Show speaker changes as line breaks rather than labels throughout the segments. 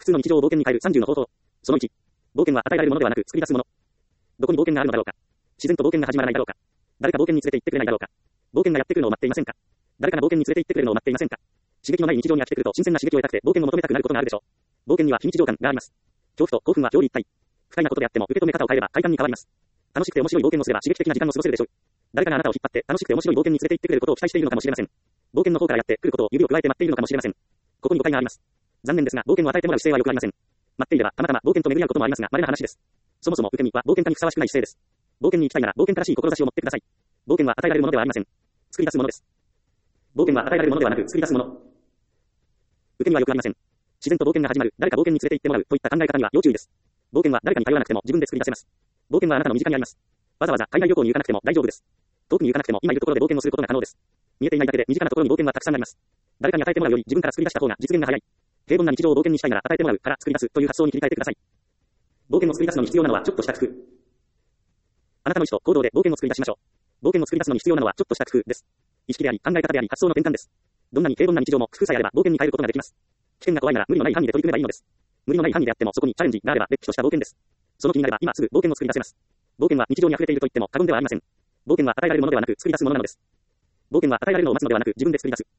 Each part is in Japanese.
通の日常を冒険に変える30の方法。その1。冒険は与えられるものではなく作り出すもの。どこに冒険があるのだろうか。自然と冒険が始まらないだろうか。誰か冒険に連れて行ってくれないだろうか。冒険がやってくるのを待っていませんか。誰かが冒険に連れて行ってくれるのを待っていませんか。刺激のない日常に飽きてくると新鮮な刺激を得たくて冒険を求めたくなることがあるでしょう。冒険には非日常感があります。恐怖と興奮は表裏一体。不快なことであっても受け止め方を変えれば快感に変わります。楽しくて面白い冒険をすれば刺激的な時間を過ごせるでしょう。誰かがあなたを引っ張って楽しくて面白い冒険に連れて行ってくれることを期待しているのかもしれません。冒険の方からやってくることを指を加えて待っているのかもしれません。ここに誤解があります。残念ですが冒険を与えてもらう姿勢は良くありません。待っていればたまたま冒険と巡り合うこともありますが稀な話です。そもそも受け身は冒険家にふさわしくない姿勢です。冒険に行きたいなら冒険正しい志を持ってください。冒険は与えられるものではありません。作り出すものです。冒険は与えられるものではなく作り出すもの。受け身はよくありません。自然と冒険が始まる、誰か冒険に連れて行ってもらうといった考え方には要注意です。冒険は誰かに頼らなくても自分で作り出せます。冒険はあなたの身近にあります。わざわざ海外旅行に行かなくても大丈夫です。遠くに行かなくても今いるところで冒険をすることが可能です。見えていないだけで身近なところに冒険はたくさんあります。誰かに与えてもらうより自分から作り出した方が実現が早い。平凡な日常を冒険にしたいなら与えてもらうから作り出すという発想に切り替えてください。冒険を作り出すのに必要なのはちょっとした工夫。あなたの意思と行動で冒険を作り出しましょう。冒険を作り出すのに必要なのはちょっとした工夫です。意識であり考え方であり発想の転換です。どんなに平凡な日常も工夫さえあれば冒険に変えることができます。危険が怖いなら無理のない範囲で取り組めばいいのです。無理のない範囲であってもそこにチャレンジがあればれっきとした冒険です。その気になれば今すぐ冒険を作り出せます。冒険は日常に溢れていると言っても過言ではありません。冒険は与えられるものではなく作り出すものなのです。冒険は与えられるのを待つのではなく自分で作り出す。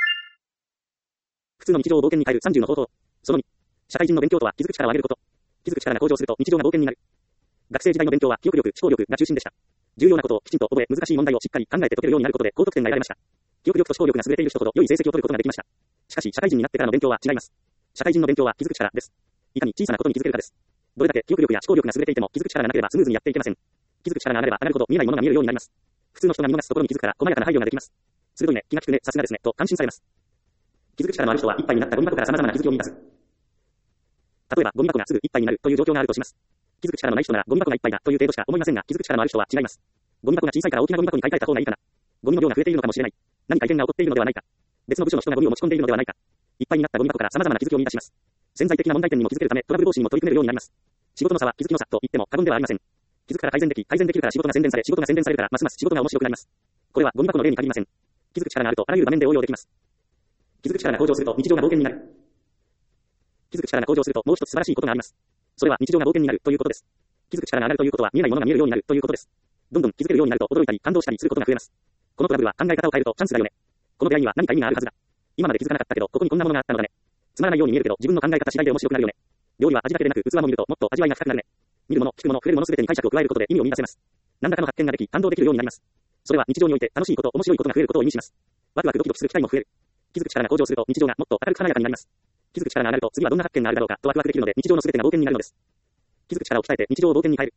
普通の日常を冒険に変える30の方法。その2。社会人の勉強とは気づく力を上げること。気づく力が向上すると日常が冒険になる。学生時代の勉強は記憶力、思考力が中心でした。重要なことをきちんと覚え、難しい問題をしっかり考えて解けるようになることで高得点が得られました。記憶力と思考力が優れている人ほど良い成績を取ることができました。しかし社会人になってからの勉強は違います。社会人の勉強は気づく力です。いかに小さなことに気づけるかです。どれだけ記憶力や思考力が優れていても気づく力がなければスムーズにやっていけません。気づく力が上がれば上がるほど見えないものが見えるようになります。普通の人が見逃すところに気づくから細やかな配慮ができます。鋭いね、気が利くね、さすがですね、と感心されます。気づく力のある人は一杯になったゴミ箱から様々な気づきを見出す。例えばゴミ箱がすぐ一杯になるという状況があるとします。気づく力のない人ならゴミ箱が一杯だという程度しか思いませんが、気づく力のある人は違います。ゴミ箱が小さいから大きなゴミ箱に買い替えた方がいいかな。ゴミの量が増えているのかもしれない。何か異変が起こっているのではないか。別の部署の人がゴミを持ち込んでいるのではないか。いっぱいになったゴミ箱から様々な気づきを見出します。潜在的な問題点にも気づけるためトラブル防止にも取り組めるようになります。仕事の差は気づきの差と言っても過言ではありません。気づくから改善できるから仕事が宣伝され、仕事が宣伝されるからますます仕事が面白くなります。これはゴミ箱の例に限りません。気づく力があるとあらゆる場面で応用できます。気づく力が向上すると日常が冒険になる。気づく力が向上するともう一つ素晴らしいことがあります。それは日常が冒険になるということです。気づく力が上がるということは見えないものが見えるようになるということです。どんどん気づけるようになると驚いたり感動したりすることが増えます。このトラブルは考え方を変えるとチャンスだよね。この出会いには何か意味があるはずだ。今まで気づかなかったけどここにこんなものがあったのだね。つまらないように見えるけど自分の考え方次第で面白くなるよね。料理は味だけでなく器も見るともっと味わいが深くなるね。見るもの、聞くもの、触れるものすべてに解釈を加えることで意味を見出せます。何らかの発見ができ感動できるようになります。それは日常において楽しいこと、面白いことが増えることを意味します。ワクワクドキドキする機会も増える。気づく力が向上すると日常がもっと明るく華やかになります。気づく力が上がると次はどんな発見があるだろうかとワクワクできるので日常のすべてが冒険になるのです。気づく力を鍛えて日常を冒険に変える。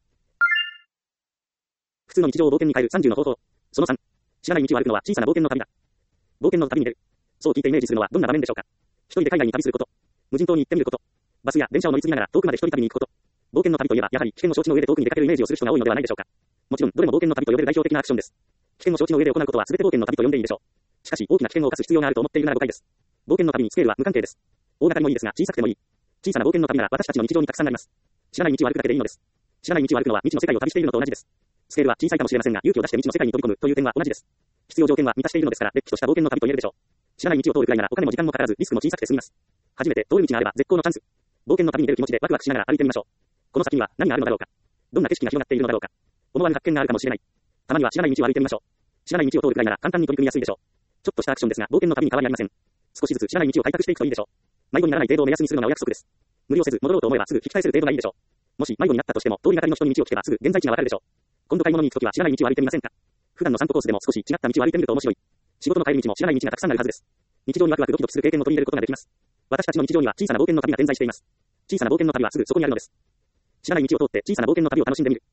普通の日常を冒険に変える30の方法。その3。知らない道を歩くのは小さな冒険の旅だ。冒険の旅に出る。そう聞いてイメージするのはどんな場面でしょうか。一人で海外に旅すること。無人島に行ってみること。バスや電車を乗り継ぎながら遠くまで一人旅に行くこと。冒険の旅といえばやはり危険の承知の上で遠くに出かけるイメージをする人が多いのではないでしょうか。もちろんどれも冒険の旅と呼べる代表的なアクションです。危険の承知の上で行うことは全て冒険の旅と呼んでいいでしょう。しかし大きな危険を冒す必要があると思っているなら誤解です。冒険の旅にスケールは無関係です。大掛かりもいいですが小さくてもいい。小さな冒険の旅なら私たちの日常にたくさんあります。知らない道を歩くだけでいいのです。知らない道を歩くのは未知の世界を旅しているのと同じです。スケールは小さいかもしれませんが勇気を出して未知の世界に飛び込むという点は同じです。必要条件は満たしているのですから、れっきとした冒険の旅と言えるでしょう。知らない道を通るくらいならお金も時間もかからずリスクも小さくて済みます。初めて通る道があれば絶好のチャンス。冒険の旅に出る気持ちでワクワクしながら歩いてみましょう。この先には何があるのだろうか。どんな景色が広がっているのだろうか。思わぬ発見があるかもしれない。たまには知らない道を歩いてみましょう。知らない道を通るくらいなら簡単に取り組みやすいでしょう。ちょっとしたアクションですが冒険の旅に変わりありません。少しずつ知らない道を開拓していくといいでしょう。迷子にならない程度を目安にするのがお約束です。無理をせず戻ろうと思えばすぐ引き返せる程度がいいでしょう。もし迷子になったとしても通りがかりの人に道を聞けばすぐ現在地がわかるでしょう。今度買い物に行くときは知らない道を歩いてみませんか。普段の散歩コースでも少し違った道を歩いてみると面白い。仕事の帰り道も知らない道がたくさんあるはずです。日常にワクワクドキドキする経験を取り入れることができます。私たちの日常には小さな冒険の旅が点在しています。小さな冒険の旅はすぐそこにあるのです。知らない道を通って小さな冒険の旅を楽しんでみる。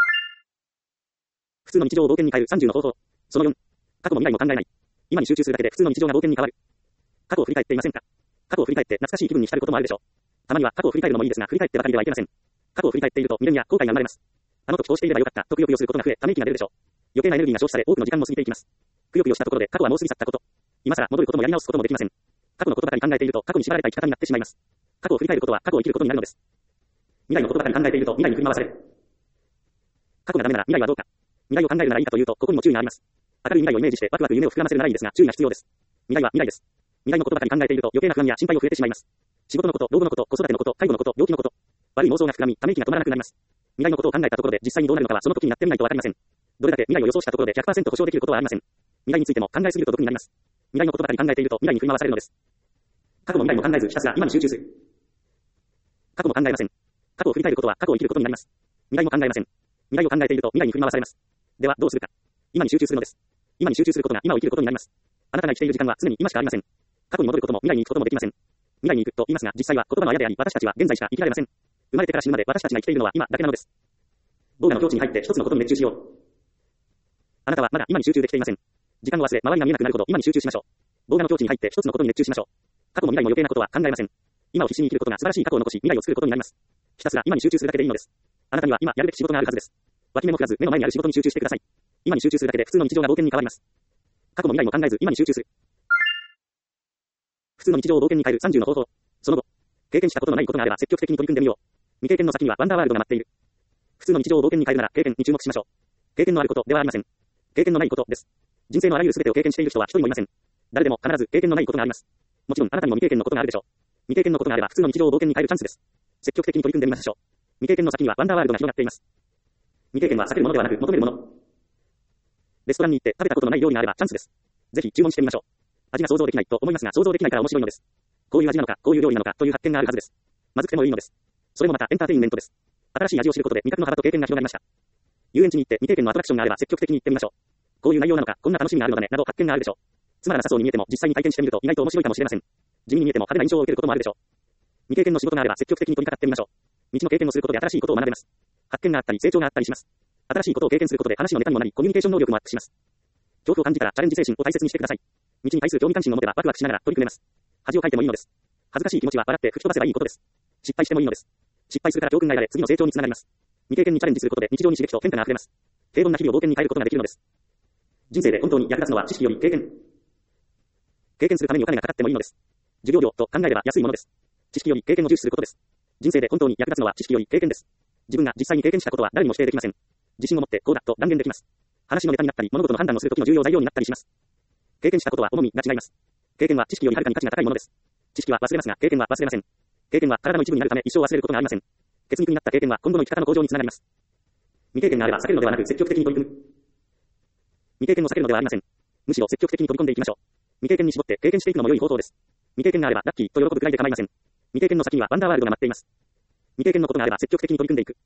普通の日常を冒険に変える30の方法。その4。過去も未来も考えない。今に集中するだけで普通の日常が冒険に変わる。過去を振り返っていませんか。過去を振り返って懐かしい気分に浸ることもあるでしょう。たまには過去を振り返るのもいいですが、振り返ってばかりではいけません。過去を振り返っていると未練や後悔が生まれます。あの時こうしていればよかったとくよくよすることが増え、ため息が出るでしょう。余計なエネルギーが消費され多くの時間も過ぎていきます。くよくよしたところで過去はもう過ぎ去ったこと。今更戻ることもやり直すこともできません。過去のことばかり考えていると過去に縛られた生き方になってしまいます。過去を振り返ることは過去を生きることになるのです。未来のことばかり考えていると未来に振り回される。過去がダメなら未来はどうか。未来を考えるならいいかというとここにも注意があります。明るい未来をイメージしてワクワク夢を膨らませるならいいですが注意が必要です。未来は未来です。未来のことばかり考えていると余計な不安や心配を増えてしまいます。 仕事のこと、老後のこと、子育てのこと、介護のこと、病気のこと。悪い妄想が膨らみ、ため息が止まらなくなります。未来のことを考えたところで実際にどうなるのかはその時になってみないとわかりません。どれだけ未来を予想したところで 100% 保証できることはありません。未来についても考えすぎると毒になります。未来のことばかり考えていると未来に振り回されるのです。過去も未来も考えずひたすら今に集中する。過去も考えません。過去を振り返ることは過去を生きることになります。未来も考えません。未来を考えていると未来に振り回されます。ではどうするか。今に集中するのです。今に集中することが今を生きることになります。あなたが生きている時間は常に今しかありません。過去に戻ることも未来に行くこともできません。未来に行くと言いますが実際は言葉のあやであり私たちは現在しか生きられません。生まれてから死ぬまで私たちが生きているのは今だけなのです。ボーガの境地に入って一つのことに熱中しよう。あなたはまだ今に集中できていません。時間を忘れ周りが見えなくなるほど今に集中しましょう。ボーガの境地に入って一つのことに熱中しましょう。過去も未来も余計なことは考えません。今を必死に生きることが素晴らしい過去を残し未来を作ることになります。ひたすら今に集中するだけでいいのです。あなたには今やるべき仕事があるはずです。脇目も振らず目の前にある仕事に集中してください。今に集中するだけで普通の日常が冒険に変わります。過去も未来も考えず今に集中する。普通の日常を冒険に変える30の方法。その後、経験したことのないことがあれば積極的に取り組んでみよう。未経験の先にはワンダーワールドが待っている。普通の日常を冒険に変えるなら経験に注目しましょう。経験のあることではありません。経験のないことです。人生のあらゆる全てを経験している人は一人もいません。誰でも必ず経験のないことがあります。もちろんあなたにも未経験のことがあるでしょう。未経験のことがあれば普通の日常を冒険に変えるチャンスです。積極的に取り組んでみましょう。未経験の先にはワンダーワールドが広がっています。未経験は避けるものではなく求めるもの。レストランに行って食べたことのない料理があればチャンスです。ぜひ注文してみましょう。味が想像できないと思いますが想像できないから面白いのです。こういう味なのか、こういう料理なのかという発見があるはずです。まずくてもいいのです。それもまたエンターテインメントです。新しい味を知ることで味覚の幅と経験が広がりました。遊園地に行って未経験のアトラクションがあれば積極的に行ってみましょう。こういう内容なのか、こんな楽しみがあるのだね、など発見があるでしょう。つまらなさそうに見えても実際に体験してみると意外と面白いかもしれません。地味に見えても派手な印象を受けることもあるでしょう。未経験の仕事があれば積極的に取り掛かってみましょう。未知の経験をすることで新しいことを学べます。発見があったり成長があったりします。新しいことを経験することで話のネタにもなりコミュニケーション能力もアップします。恐怖を感じたらチャレンジ精神を大切にしてください。道に対する興味関心を持てばワクワクしながら取り組めます。恥をかいてもいいのです。恥ずかしい気持ちは笑って吹き飛ばせばいいことです。失敗してもいいのです。失敗するから教訓が得られ次の成長につながります。未経験にチャレンジすることで日常に刺激と変化が溢れます。平凡な日々を冒険に変えることができるのです。人生で本当に役立つのは知識より経験。経験するためにお金がかかってもいいのです。授業料と考えれば安いものです。知識より経験を重視することです。人生で本当に役立つのは知識より経験です。自分が実際に経験したことは誰にも否定できません。自信を持ってこうだと断言できます。話のネタになったり物事の判断をするときの重要材料になったりします。経験したことは重みが違います。経験は知識よりはるかに価値が高いものです。知識は忘れますが経験は忘れません。経験は体の一部になるため一生忘れることがありません。血肉になった経験は今後の生き方の向上につながります。未経験があれば避けるのではなく積極的に取り組む。未経験を避けるのではありません。むしろ積極的に取り込んでいきましょう。未経験に絞って経験していくのも良い方法です。未経験があればラッキーと喜ぶくらいで構いません。未経験の先にはワンダーワールドが待っています。未経験のことがあれば積極的に取り組んでいく。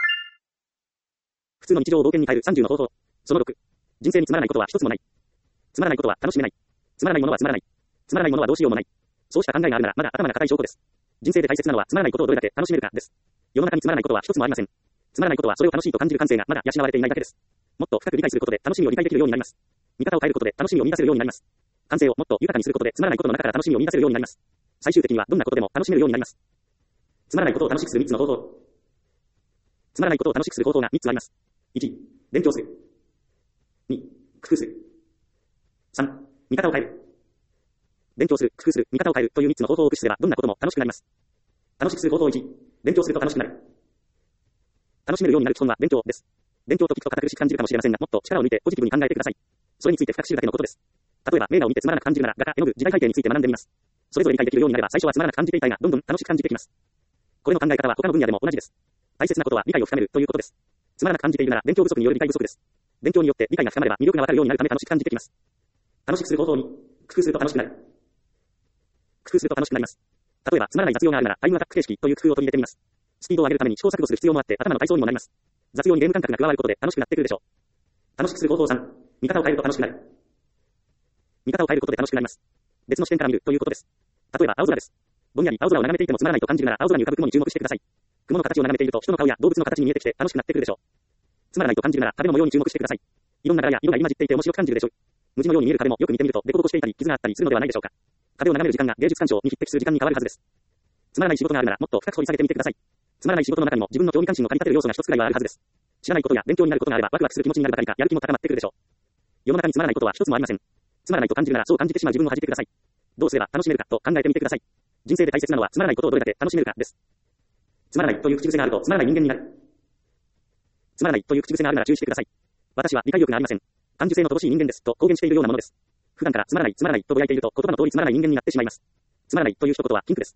普通の日常を冒険に変える30の方法。その6。人生につまらないことは一つもない。つまらないことは楽しめない。つまらないものはつまらない。つまらないものはどうしようもない。そうした考えがあるならまだ頭が固い証拠です。人生で大切なのはつまらないことをどれだけ楽しめるかです。世の中につまらないことは一つもありません。つまらないことはそれを楽しいと感じる感性がまだ養われていないだけです。もっと深く理解することで楽しみを理解できるようになります。見方を変えることで楽しみを見出せるようになります。感性をもっと豊かにすることでつまらないことの中から楽しみを見出せるようになります。最終的にはどんなことでも楽しめるようになります。つまらないことを楽しくする3つの方法。つまらないことを楽しくする方法が3つあります。1、勉強する。2、工夫する。3、見方を変える。勉強する、工夫する、見方を変えるという3つの方法を駆使すればどんなことも楽しくなります。楽しくする方法1、勉強すると楽しくなる。楽しめるようになる基本は勉強です。勉強と聞くと堅苦しく感じるかもしれませんが、もっと力を抜いてポジティブに考えてください。それについて深く知るだけのことです。例えば名画を見てつまらなく感じるなら画家、絵の具、時代背景について学んでみます。それぞれ理解できるようになれば最初はつまらなく感じていたいがどんどん楽しく感じてきます。これの考え方は他の分野でも同じです。大切なことは理解を深めるということです。つまらなく感じているなら勉強不足による理解不足です。勉強によって理解が深まれば魅力がわかるようになるため楽しく感じてきます。楽しくする方法に工夫すると楽しくなる。工夫すると楽しくなります。例えばつまらない雑用があるならタイムアタック形式という工夫を取り入れてみます。スピードを上げるために試行錯誤する必要もあって頭の体操にもなります。雑用にゲーム感覚が加わることで楽しくなってくるでしょう。楽しくする方法3、見方を変えると楽しくなる。見方を変えることで楽しくなります。別の視点から見るということです。例えば青空です。ぼんやり青空を眺めていてもつまらないと感じるなら青空に浮かぶ雲に注目してください。雲の形を眺めていると人の顔や動物の形に見えてきて楽しくなってくるでしょう。つまらないと感じるなら壁の模様に注目してください。いろんな柄や色が入り混じっていて面白く感じるでしょう。無地のように見える壁もよく見てみると凸凹していたり傷があったりするのではないでしょうか。壁を眺める時間が芸術鑑賞に匹敵する時間に変わるはずです。つまらない仕事があるならもっと深く掘り下げてみてください。つまらない仕事の中にも自分の興味関心を駆り立てる要素が一つくらいはあるはずです。知らないことや勉強になることがあればワクワクする気持ちになるばかりかやる気も高まってくるでしょう。世の中につまらないことは一つもありません。つまらないと感じるならそう感じてしまう自分を恥じてください。どうすれば楽しめるかと考えてみてください。人生で大切なのはつまらないことをどれだけ楽しめるかです。つまらないという口癖があるとつまらない人間になる。つまらないという口癖があるなら注意してください。私は理解力がありません。感受性の乏しい人間ですと公言しているようなものです。普段からつまらないつまらないとぼやいていると言葉の通りつまらない人間になってしまいます。つまらないという一言は禁句です。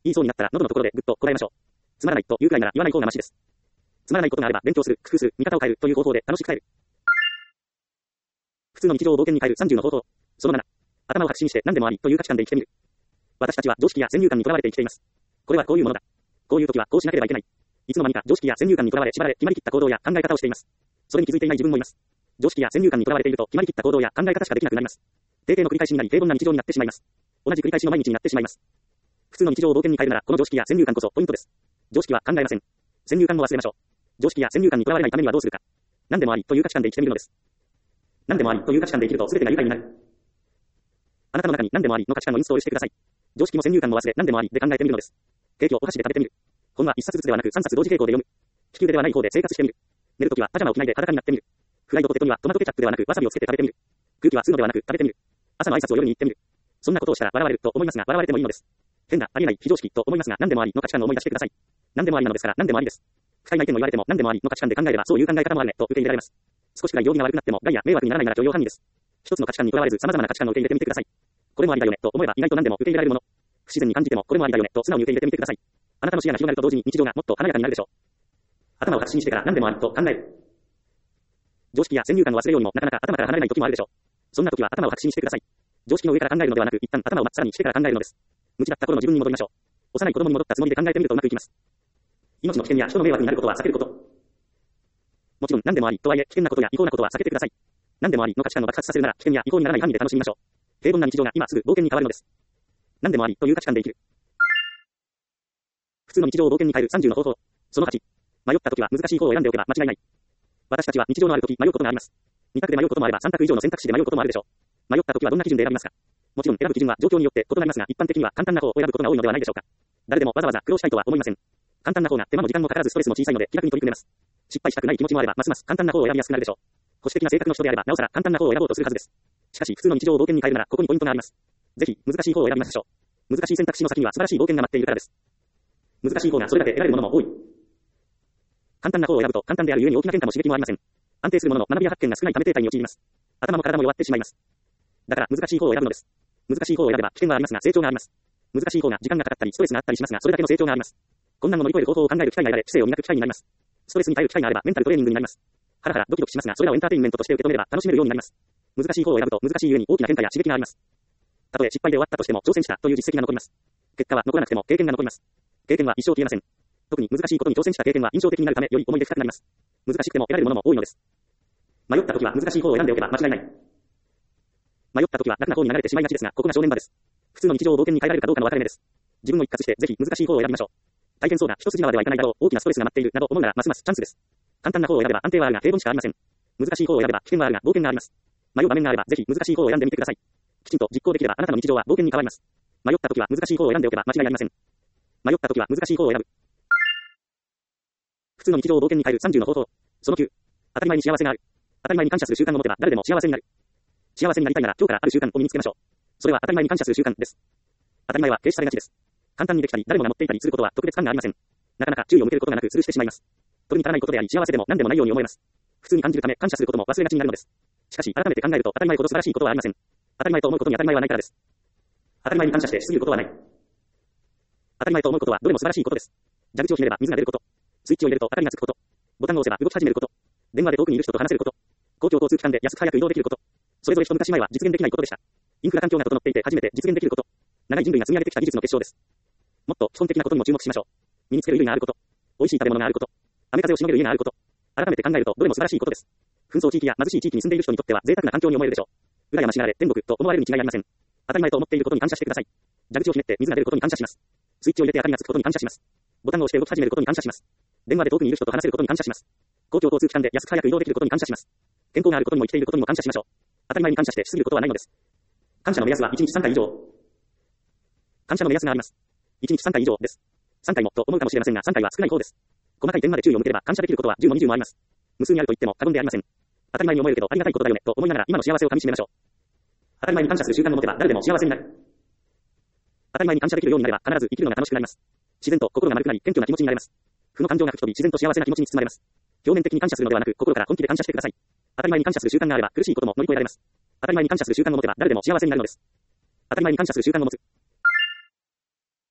言いそうになったら喉のところでぐっとこらえましょう。つまらないというくらいなら言わない方がマシです。つまらないことがあれば勉強する、工夫する、見方を変えるという方法で楽しく変える。普通の日常を冒険に変える30の方法。その7。頭を白紙にして何でもありという価値観で生きてみる。私たちは常識や先入観にとらわれて生きています。これはこういうものだ。こういう時はこうしなければいけない。いつの間にか常識や先入観にとらわれ縛られ決まりきった行動や考え方をしています。それに気づいていない自分もいます。常識や先入観にとらわれていると決まりきった行動や考え方しかできなくなります。定型の繰り返しになり平凡な日常になってしまいます。同じ繰り返しの毎日になってしまいます。普通の日常を冒険に変えるならこの常識や先入観こそポイントです。常識は考えません。先入観も忘れましょう。常識や先入観にとらわれないためにはどうするか。何でもありという価値観で生きてみるのです。何でもありという価値観で生きると全てが愉快になる。あなたの中に何でもありの価値観をインストールしてください。常識も先入観も忘れ何でもありで考えてみるのです。ケーキをお箸で食べてみる。本は1冊ずつではなく3冊同時並行で読む。利き腕ではない方で生活してみる。寝るときはパジャマを着ないで裸になってみる。フライドポテトにはトマトケチャップではなくわさびをつけて食べてみる。空気は吸うのではなく食べてみる。朝の挨拶を夜に言ってみる。そんなことをしたら笑われると思いますが笑われてもいいのです。変な、ありえない、非常識と思いますが何でもありの価値観を思い出してください。何でもありなのですから何でもありです。不快な意見を言われても何でもありの価値観で考えればそういう考え方もあるねと受け入れられます。少しくらい容疑が悪くなっても害や迷惑にならないなら許容範囲です。一つの価値観にとらわれず様々な価値観を受け入れてみてください。これもありだよねと思えば意外と何でも受け入れられるもの。不自然に感じてもこれもありだよねと素直に受け入れてみてください。あなたの視野が広がると同時に日常がもっと華やかになるでしょう。頭を白紙にしてから何でもありと考える。常識や先入観を忘れようにもなかなか頭から離れない時もあるでしょう。そんな時は頭を白紙にしてください。常識の上から考えるのではなく一旦頭をさらにしてから考えるのです。無知だった頃の自分に戻りましょう。幼い子供に戻ったつもりで考えてみるとうまくいきます。命の危険や人の迷惑になることは避けること。もちろん何でもありとはいえ危険なことや違法なことは避けてください。何でもありの価値観を爆発させるなら危険や違法にならない範囲で楽しみましょう。平凡な日常が今すぐ冒険に変わるのです。何でもありという価値観で生きる。普通の日常を冒険に変える30の方法。その8。迷った時は難しい方を選んでおけば間違いない。私たちは日常のある時迷うことがあります。2択で迷うこともあれば3択以上の選択肢で迷うこともあるでしょう。迷った時はどんな基準で選びますか。もちろん選ぶ基準は状況によって異なりますが一般的には簡単な方を選ぶことが多いのではないでしょうか。誰でもわざわざ苦労したいとは思いません。簡単な方が手間も時間もかからずストレスも小さいので気楽に取り組めます。失敗したくない気持ちもあればますます簡単な方を選びやすくなるでしょう。保守的な性格の人であればなおさら簡単な方を選ぼうとするはずです。しかし普通の日常を冒険に変えるならここにポイントがあります。ぜひ難しい方を選びましょう。難しい選択肢の先には素晴らしい冒険が待っているからです。難しい方がそれだけ得られるものも多い。簡単な方を選ぶと簡単であるゆえに大きな変化も刺激もありません。安定するものの学びや発見が少ないため停滞に陥ります。頭も体も弱ってしまいます。だから難しい方を選ぶのです。難しい方を選べば危険はありますが成長があります。難しい方が時間がかかったりストレスがあったりしますがそれだけの成長があります。困難を乗り越える方法を考える機会が得られ知性を磨く機会になります。ストレスに耐える機会があればメンタルトレーニングになります。ハラハラドキドキしますがそれらをエンターテインメントとして受け止めれば楽しめるようになります。難しい方を選ぶと難しいゆえに大きな変化や刺激があります。たとえ失敗で終わったとしても挑戦したという実績が残ります。結果は残らなくても経験が残ります。経験は一生消えません。特に難しいことに挑戦した経験は印象的になるためより思い出深くなります。難しくても得られるものも多いのです。迷った時は難しい方を選んでおけば間違いない。迷った時は楽な方に流れてしまいがちですがここが正念場です。普通の日常を冒険に変えられるかどうかの分かれ目です。自分を一括してぜひ難しい方を選びましょう。大変そうだ一筋縄ではいかないだろう大きなストレスが待っているなど思うならますますチャンスです。簡単な方を選べば安定はあるが平凡しかありません。難しい方を選べば危険はあるが冒険があります。迷う場面があればぜひ難しい方を選んでみてください。きちんと実行できればあなたの日常は冒険に変わります。迷った時は難しい方を選んでおけば間違いありません。迷った時は難しい方を選ぶ。普通の日常を冒険に変える30の方法。その9。当たり前に幸せがある。当たり前に感謝する習慣を持てば誰でも幸せになる。幸せになりたいなら今日からある習慣を身につけましょう。それは当たり前に感謝する習慣です。当たり前は軽視されがちです。簡単にできたり誰もが持っていたりすることは特別感がありません。なかなか注意を向けることがなくスルーしてしまいます。取りに足らないことであり幸せでも何でもないように思えます。普通に感じるため感謝することも忘れがちになるのです。しかし改めて考えると当たり前ほど素晴らしいことはありません。当たり前と思うことに当たり前はないからです。当たり前に感謝してしすぎることはない。当たり前と思うことはどれも素晴らしいことです。蛇口をひねれば水が出ること。スイッチを入れると明かりがつくこと。ボタンを押せば動き始めること。電話で遠くにいる人と話せること。公共交通機関で安く早く移動できること。それぞれ一昔前は実現できないことでした。インフラ環境が整っていて初めて実現できること。長い人類が積み上げてきた技術の結晶です。もっと基本的なことにも注目しましょう。身につける衣類があること。美味しい食べ物があること。雨風をしのげる家があること。改めて考えるとどれも素晴らしいことです。紛争地域や貧しい地域に住んでいる人にとっては贅沢な環境に思えるでしょう。羨ましがられ天国と思われるに違いありません。当たり前と思っていることに感謝してください。蛇口をひねって水が出ることに感謝します。スイッチを入れて明かりがつくことに感謝します。ボタンを押して動き始めることに感謝します。電話で遠くにいる人と話せることに感謝します。公共交通機関で安く早く移動できることに感謝します。健康があることにも生きていることにも感謝しましょう。当たり前に感謝してしすぎることはないのです。感謝の目安は1日3回以上。感謝の目安があります。1日3回以上です。3回もと思うかもしれませんが3回は少ない方です。細かい点まで注意を向ければ感謝できることは10も20もあります。無数にあると言っても過言でありません。当たり前に思えるけどありがたいことだよねと思いながら今の幸せをかみしめましょう。当たり前に感謝する習慣を持てば誰でも幸せになる。当たり前に感謝できるようになれば必ず生きるのが楽しくなります。自然と心が丸くなり謙虚な気持ちになれます。負の感情が吹き飛び自然と幸せな気持ちに包まれます。表面的に感謝するのではなく心から本気で感謝してください。当たり前に感謝する習慣があれば苦しいことも乗り越えられます。当たり前に感謝する習慣を持てば誰でも幸せになるのです。当たり前に感謝する習慣を持つ。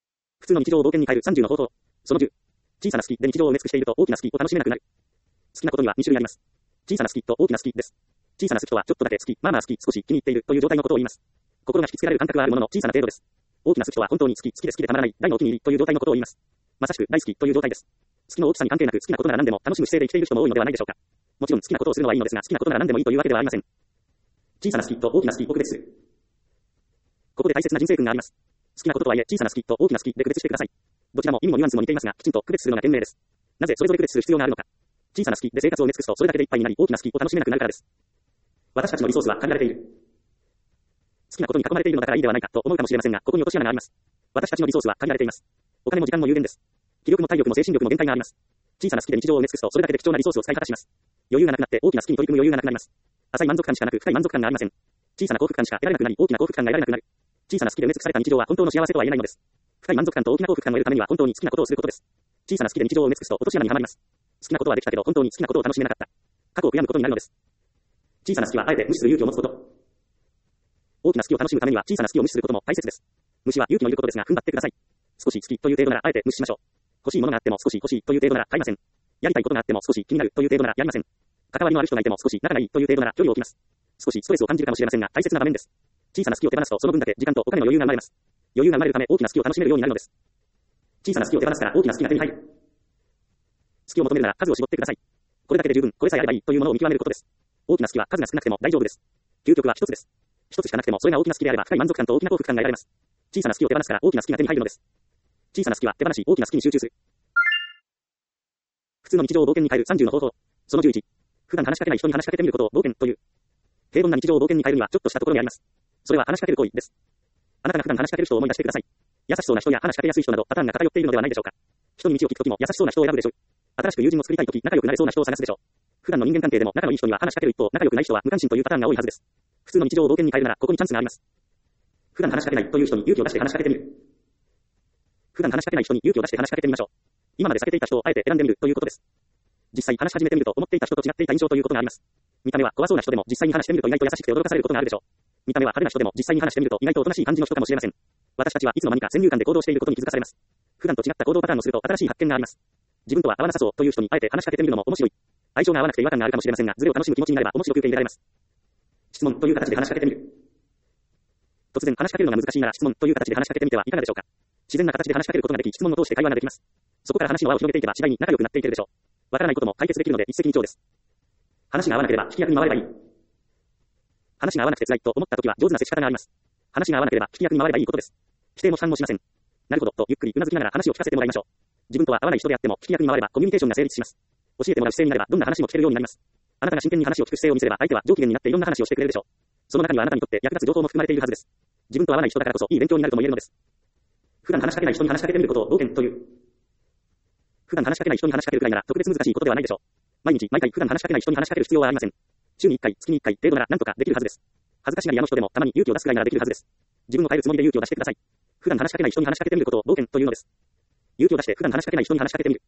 普通の日常を冒険に変える30の方法。その10。小さな好きで日常を埋め尽くしていると大きな好きを楽しめなくなる。好きなことには2種類あります。小さな好きと大きな好きです。小さな好きとはちょっとだけ好き、まあまあ好き、少し気に入っているという状態のことを言います。心が引きつけられる感覚はあるものの小さな程度です。大きな好きとは本当に好きで好きでたまらない、大のお気に入りという状態のことを言います。まさしく大好きという状態です。好きの大きさに関係なく好きなことなら何でも楽しむ姿勢で生きている人も多いのではないでしょうか。もちろん好きなことをするのはいいのですが、好きなことなら何でもいいというわけではありません。小さな好きと大きな好きを区別する。ここで大切な人生訓があります。好きなこととはいえ小さな好きと大きな好きで区別してください。どちらも意味もニュアンスも似ていますが、きちんと区別するのが賢明です。なぜそれぞれ区別する必要があるのか。小さな好きで生活を埋め尽くすとそれだけでいっぱいになり大きな好きを楽しめなくなるからです。私たちのリソースは限られている。好きなことに囲まれているのだからいいではないかと思うかもしれませんが、ここに落とし穴があります。私たちのリソースは限られています。お金も時間も有限です。気力も体力も精神力も限界があります。小さな好きで日常を埋め尽くすとそれだけで貴重なリソースを使い果たします。余裕がなくなって大きな好きに取り組む余裕がなくなります。浅い満足感しかなく深い満足感がありません。小さな幸福感しか得られなくなり大きな幸福感が得られなくなる。小さな好きで埋め尽くされた日常は本当の幸せとは言えないのです。深い満足感と大きな幸福感を得るためには本当に好きなことをすることです。小さな好きで日常を埋め尽くすと落とし穴にはまります。好きなことはできたけど本当に好きなことを楽しめなかった。過去を悔やむことになるのです。小さな好きはあえて無視する勇気を持つこと。大きな好きを楽しむためには小さな好きを無視することも大切です。無視は勇気のいることですが踏ん張ってください。少し好きという程度ならあえて無視しましょう。欲しいものがあっても少し欲しいという程度なら買いません。やりたいことがあっても少し気になるという程度ならやりません。関わりのある人がいても少し仲がいいという程度なら距離を置きます。少しストレスを感じるかもしれませんが大切な場面です。小さな好きを手放すとその分だけ時間とお金の余裕が生まれます。余裕が生まれるため大きな好きを楽しめるようになるのです。小さな好きを手放すから大きな好きが手に入る。好きを求めるなら数を絞ってください。これだけで十分、これさえあればいいというものを見極めることです。大きな好きは数が少なくても大丈夫です。究極は一つです。一つしかなくてもそれが大きな好きであれば深い満足感と大きな幸福感が得られます。小さな好きを手放すから大きな好きが手に入るのです。小さな好きは手放し大きな好きに集中する。普通の日常を冒険に変える30の方法。その11。普段話しかけない人に話しかけてみることを冒険という。平凡な日常を冒険に変えるにはちょっとしたところにあります。それは話しかける行為です。あなたが普段話しかける人を思い出してください。優しそうな人や話しかけやすい人などパターンが偏っているのではないでしょうか。人に道を聞くときも優しそうな人を選ぶでしょう。新しく友人を作りたいとき仲良くなれそうな人を探すでしょう。普段の人間関係でも仲のいい人には話しかける一方、仲良くない人は無関心というパターンが多いはずです。普通の日常を冒険に変えるならここにチャンスがあります。普段話しかけないという人に勇気を出して話しかけてみる。普段話しかけない人に勇気を出して話しかけてみましょう。今まで避けていた人をあえて選んでみるということです。実際話し始めてみると思っていた人と違っていた印象ということがあります。見た目は怖そうな人でも実際に話してみると意外と優しくて驚かされることがあるでしょう。見た目は派手な人でも実際に話してみると意外とおとなしい感じの人かもしれません。私たちはいつの間にか先入観で行動していることに気づかされます。普段と違った行動パターンをすると新しい発見があります。自分とは合わなさそうという人にあえて話しかけてみるのも面白い。相性が合わなくて違和感があるかもしれませんが、ズレを楽しむ気持ちになれば面白く受け入れられます。質問という形で話しかけてみる。突然話しかけるのが難しいなら質問という形で話しかけてみてはいかがでしょうか。自然な形で話しかけることができ、質問を通して会話ができます。そこから話の輪を広げていけば次第に仲良くなっていけるでしょう。わからないことも解決できるので一石二鳥です。話が合わなければ聞き役に回ればいい。話が合わなくて辛いと思った時は上手な接し方があります。話が合わなければ聞き役に回ればいいことです。否定も批判もしません。なるほどとゆっくりうなずきながら話を聞かせてもらいましょう。自分とは合わない人であっても聞き役に回ればコミュニケーションが成立します。教えてもらう姿勢になればどんな話も聞けるようになります。あなたが真剣に話を聞く姿勢を見せれば相手は上機嫌になっていろんな話をしてくれるでしょう。その中にはあなたにとって役立つ情報も含まれているはずです。自分と合わない人だからこそいい勉強になるとも言えるのです。普段話しかけない人に話しかけてみることを冒険という。普段話しかけない人に話しかけるくらいなら特別難しいことではないでしょう。毎日毎回普段話しかけない人に話しかける必要はありません。週に1回、月に1回程度なら何とかできるはずです。恥ずかしがり屋の人でもたまに勇気を出すくらいならできるはずです。自分を変えるつもりで勇気を出してください。普段話しかけない人に話しかけてみることを冒険というのです。勇気を出して普段話しかけない人に話しかけてみる。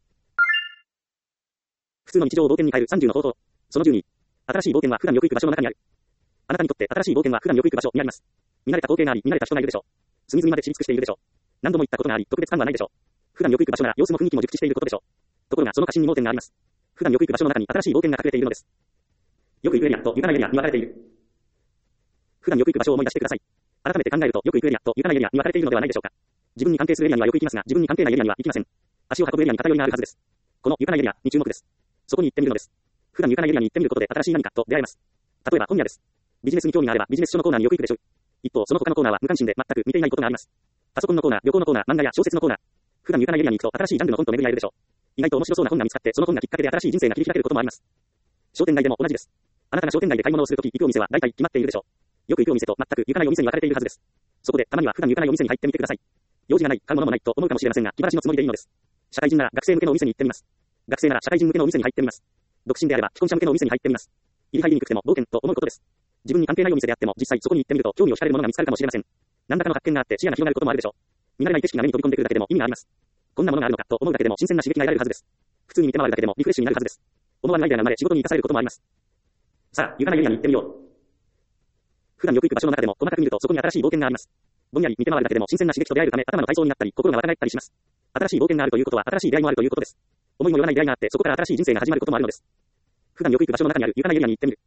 普通の日常を冒険に変える30の方法。その12。新しい冒険は普段よく行く場所の中にある。あなたにとって新しい冒険は普段よく行く場所にあります。見慣れた光景があり、見慣れた人がいるでしょう。隅々まで知り尽くしているでしょう。何度も行ったことがあり、特別感はないでしょう。普段よく行く場所なら様子も雰囲気も熟知していることでしょう。ところがその過信に盲点があります。普段よく行く場所の中に新しい冒険が隠れているのです。よく行くエリアと行かないエリアに分かれている。普段よく行く場所を思い出してください。改めて考えるとよく行くエリアと行かないエリアに分かれているのではないでしょうか。自分に関係するエリアにはよく行きますが、自分に関係ないエリアには行きません。足を運ぶエリアに偏りがあるはずです。この行かないエリアに注目です。そこに行ってみるのです。普段行かないエリアに行ってみることで新しい何かと出会えます。例えば本屋です。ビジネスに興味があればビジネス書のコーナーによく行くでしょう。一方その他のコーナーは無関心で全く見ていないことがあります。パソコンのコーナー、旅行のコーナー、漫画や小説のコーナー。普段行かないエリアに行くと新しいジャンルの本と巡り合えるでしょう。意外と面白そうな本が見つかってその本がきっかけで新しい人生が切り開けることもあります。商店街でも同じです。あなたが商店街で買い物をするとき行くお店は大体決まっているでしょう。よく行くお店と全く行かないお店に分かれているはずです。そこでたまには普段行かないお店に入ってみてください。用事がない、買うものもないと思うかもしれませんが、気晴らしのつもりでいいのです。社会人なら学生向けのお店に行ってみます。学生なら社会人向けのお店に入ってみます。独身であれば既婚者向けのお店に入ってみます。入り入りにくくても冒険と思うことです。自分に関係ないお店であっても実際そこに行ってみると興味を惹かれるものが見つかるかもしれません。何らかの発見があって視野が広がることもあるでしょう。見慣れない景色が目に飛び込んでくるだけでも意味があります。こんなものがあるのかと思うだけでも新鮮な刺激が得られるはずです。普通に見て回るだけでもリフレッシュになるはずです。思わぬアイデアが生まれ仕事に生かされることもあります。さあ、行かないエリアに行ってみよう。普段よく行く場所の中でも細かく見るとそこに新しい冒険があります。 ぼんやり見て回るだけでも新鮮な刺激と出会えるため頭の体操になったり、心が若返ったりします。新しい冒険があるということは新しい出会いもあるということです。思いもよらない出会いがあって、そこから新しい人生が始まることもあるのです。普段よく行く場所の中にある行かないエリアに行ってみる。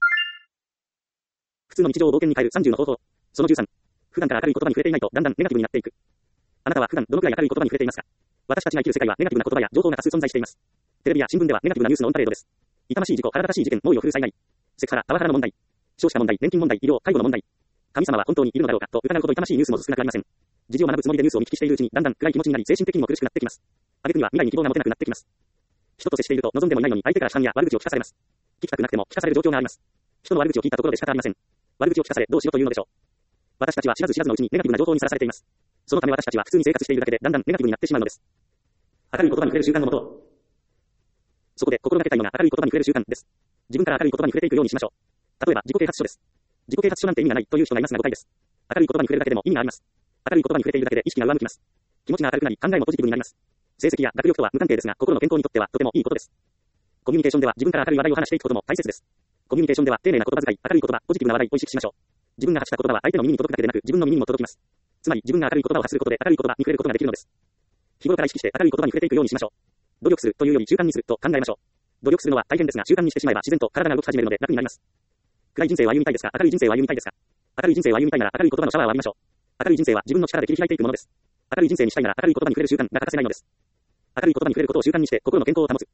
普通の日常を冒険に変える30の方法。その13。普段から明るい言葉に触れていないとだんだんネガティブになっていく。あなたは普段どのくらい明るい言葉に触れていますか？私たちが生きる世界はネガティブな言葉や情報が多数存在しています。テレビや新聞ではネガティブなニュースのオンパレードです。痛ましい事故、腹立たしい事件、猛威を振るう災害。セクハラ、パワハラの問題。少子化問題、年金問題、医療、介護の問題。神様は本当にいるのだろうかと疑うほど痛ましいニュースも少なくありません。時事を学ぶつもりでニュースを見聞きしているうちにだんだん暗い気持ちになり精神的にも苦しくなってきます。挙句には未来に希望が持てなくなってきます。人と接していると望んでもいないのに相手から批判や悪口を聞かされます。聞きたくなくても聞かされる状況があります。人の悪口を聞いたところで仕方ありません。悪口を聞かされどうしろというのでしょう。私たちは知らず知らずのうちにネガティブな情報にさらされています。そのため私たちは普通に生活しているだけでだんだんネガティブになってしまうのです。明るい言葉に触れる習慣のもと。そこで心がけたいのが明るい言葉に触れる習慣です。自分から明るい言葉に触れていくようにしましょう。例えば自己啓発書です。自己啓発書なんて意味がないという人がいますが誤解です。明るい言葉に触れるだけでも意味があります。明るい言葉に触れているだけで意識が上向きます。気持ちが明るくなり考えもポジティブになります。成績や学力とは無関係ですが心の健康にとってはとてもいいことです。コミュニケーションでは自分から明るい話題を話していくことも大切です。コミュニケーションでは丁寧な言葉遣い、明るい言葉、ポジティブな話題を意識しましょう。自分が発した言葉は相手の耳に届くだけでなく自分の耳にも届きます。つまり自分が明るい言葉を発することで明るい言葉に触れることができるのです。日頃から意識して明るい言葉に触れていくようにしましょう。努力するというより習慣にすると考えましょう。努力するのは大変ですが習慣にしてしまえば自然と体が動き始めるので楽になります。暗い人生を歩みたいですか？明るい人生を歩みたいですか？明るい人生を歩みたいなら明るい言葉のシャワーを浴びましょう。明るい人生は自分の力で切り開いていくものです。明るい人生にしたいなら明るい言葉に触れる習慣が欠かせないのです。明るい言葉に触れることを習慣にして心の健康を保つ。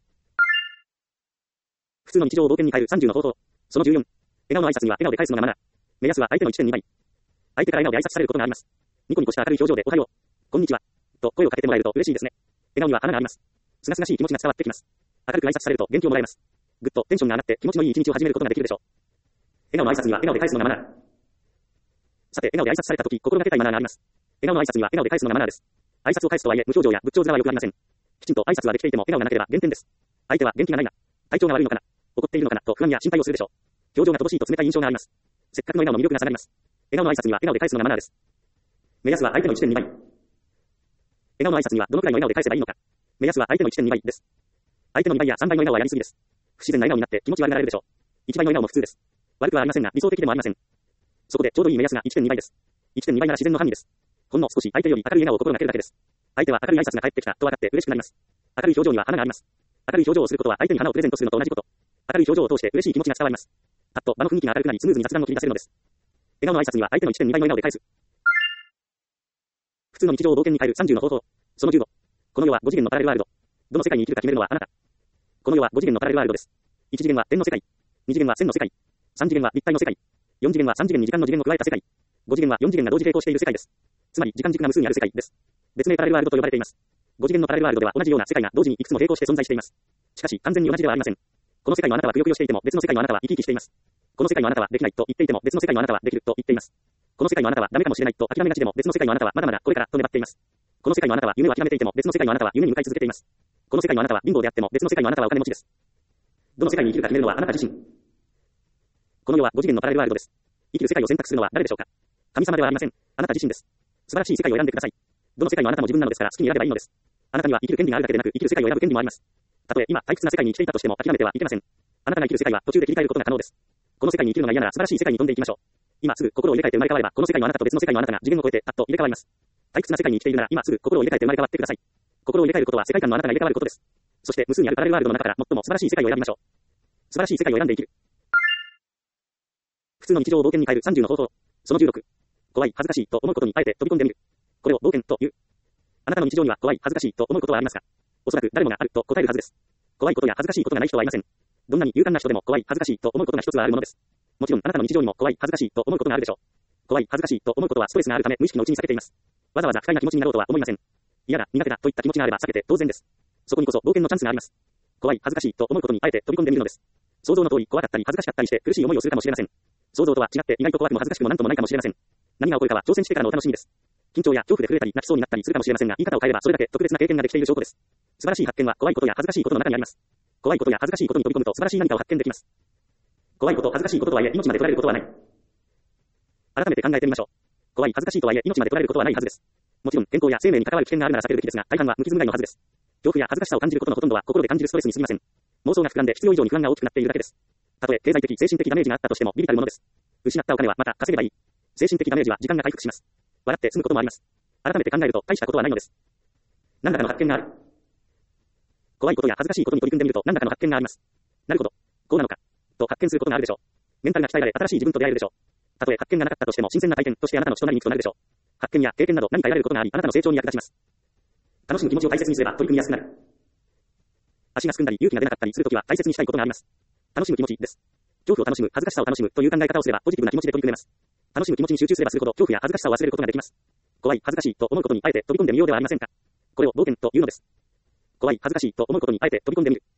普通の日常を冒険に変える30の方法。その14。笑顔の挨拶には笑顔で返すのがマナー。目安は相手の 1.2 倍。相手から笑顔で挨拶されることがあります。ニコニコした明るい表情でおはよう、こんにちはと声をかけてもらえると嬉しいですね。笑顔には花があります。すがすがしい気持ちが伝わってきます。明るく挨拶されると元気をもらえます。ぐっとテンションが上がって気持ちのいい一日を始めることができるでしょう。笑顔の挨拶には笑顔で返すのがマナー。さて、笑顔で挨拶されたとき心がけたいマナーがあります。笑顔の挨拶には笑顔で返すのがマナーです。挨拶を返すとはいえ無表情や仏頂面は良くありません。きちんと挨拶はできていても笑顔がなければ減点です。相手は元気がないな、体調が悪いのかな、怒っているのかなと不安や心配をするでしょう。表情が乏しいと冷たい印象があります。せっかくの笑顔の魅力が下がります。笑顔の挨拶には笑顔で返すのがマナーです。目安は相手の 1.2 倍。笑顔の挨拶にはどのくらいの笑顔で返せばいいのか。目安は相手の 1.2 倍です。相手の2倍や3倍の笑顔はやりすぎです。不自然な笑顔になって気持ち悪がられるでしょう。1倍の笑顔も普通です。悪くはありませんが理想的でもありません。そこでちょうどいい目安が 1.2 倍です。1.2 倍なら自然の範囲です。ほんの少し相手より明るい笑顔を心がけるだけです。相手は明るい挨拶が返ってきたと分かって嬉しくなります。明るい表情には花があります。明るい表情をすることは相手に花をプレゼントするのと同じこと。明るい表情を通して嬉しい気持ちが伝わります。パッと場の雰囲気が明るくなりスムーズに雑談を切り出せるのです。笑顔の挨拶には相手の 1.2 倍の笑顔で返す。普通の日常を冒険に変える30の方法。その15。この世は5次元のパラレルワールド。どの世界に生きるか決めるのはあなた。この世は5次元のパラレルワールドです。1次元は点の世界。2次元は線の世界。3次元は立体の世界。4次元は3次元に時間の次元を加えた世界。5次元は4次元が同時並行している世界です。つまり時間軸が無数にある世界です。別名パラレルワールドと呼ばれています。5次元のパラレルワールドでは同じような世界が同時にいくつも並行して存在しています。しかし完全に同じではありません。この世界のあなたはくよくよしていても別の世界のあなたは生き生きしています。この世界のあなたはできないと言っていても別の世界のあなたはできると言っています。この世界のあなたはダメかもしれないと諦めがちでも別の世界のあなたはまだまだこれからと粘っています。この世界のあなたは夢を諦めていても別の世界のあなたは夢に向かい続けています。この世界のあなたは貧乏であっても別の世界のあなたはお金持ちです。どの世界に生きるか決めるのはあなた自身。この世は5次元のパラレルワールドです。生きる世界を選択するのは誰でしょうか。神様ではありません。あなた自身です。素晴らしい世界を選んでください。どの世界のあなたも自分なのですから好きに選べばいいのです。あなたには生きる権利があるだけでなく生きる世界を選ぶ権利もあります。たとえ今退屈な世界に生きていたとしても諦めてはいけません。あなたが生きる世界は途中で切り替えることが可能です。この世界に生きるのが嫌なら素晴らしい世界に飛んでいきましょう。今すぐ心を入れ替えて生まれ変わればこの世界のあなたと別の世界のあなたが次元を超えてパッと入れ替わります。退屈な世界に生きているなら今すぐ心を入れ替えて生まれ変わってください。心を入れ替えることは世界観のあなたが入れ替わることです。そして無数にあるパラレルワールドの中から最も素晴らしい世界を選びましょう。素晴らしい世界を選んで生きる。普通の日常を冒険に変える30の方法。その16。怖い、恥ずかしいと思うことにあえて飛び込んでみる。これを冒険という。あなたの日常には怖い、恥ずかしいと思うことはありますか？おそらく誰もがあると答えるはずです。怖いことや恥ずかしいことがない人はいません。どんなに勇敢な人でも怖い、恥ずかしいと思うことが一つはあるものです。もちろんあなたの日常にも怖い、恥ずかしいと思うことがあるでしょう。怖い、恥ずかしいと思うことはストレスがあるため無意識のうちに避けています。わざわざ不快な気持ちになろうとは思いません。嫌だ、苦手だといった気持ちがあれば避けて当然です。そこにこそ冒険のチャンスがあります。怖い、恥ずかしいと思うことにあえて飛び込んでみるのです。想像の通り怖かったり恥ずかしかったりして苦しい思いをするかもしれません。想像とは違って意外と怖くも恥ずかしくもなんともないかもしれません。何が起こるかは挑戦してからのお楽しみです。緊張や恐怖で震えたり泣きそうになったりするかもしれませんが言い方を変えればそれだけ特別な経験ができている証拠です。素晴らしい発見は怖いことや恥ずかしいことの中にあります。怖いことや恥ずかしいことに飛び込むと素晴らしい何かを発見できます。怖いこと、恥ずかしいこととはいえ命まで取られることはない。改めて考えてみましょう。怖い、恥ずかしいとはいえ命まで取られることはないはずです。もちろん健康や生命に関わる危険があるなら避けるべきですが大半は無傷ぐらいのはずです。恐怖や恥ずかしさを感じることのほとんどは心で感じるストレスに過ぎません。妄想が膨らんで必要以上に不安が大きくなっているだけです。たとえ経済的、精神的ダメージがあったとしてもビビたるものです。失ったお金はまた稼げばいい。精神的ダメージは時間が回復します。 笑って済むこともあります。改めて考えると大したことはないのです。何らかの発見がある。怖いことや恥ずかしいことに取り組んでみると何らかの発見があります。なるほど。こうなのか。と発見することがあるでしょう。メンタルが鍛えられ新しい自分と出会えるでしょう。たとえ発見がなかったとしても新鮮な体験としてあなたの人なりに行くとなるでしょう。発見や経験など何か得られることがあり、あなたの成長に役立ちます。楽しむ気持ちを大切にすれば取り組みやすくなる。足がすくんだり勇気が出なかったりするときは大切にしたいことがあります。楽しむ気持ちです。恐怖を楽しむ、恥ずかしさを楽しむという考え方をすればポジティブな気持ちで取り組めます。楽しむ気持ちに集中すればするほど恐怖や恥ずかしさを忘れることができます。怖い、恥ずかしいと思うことにあえて飛び込んでみようではありませんか。これを冒険というのです。怖い、恥ずかしいと思うことにあえて飛び込んでみる。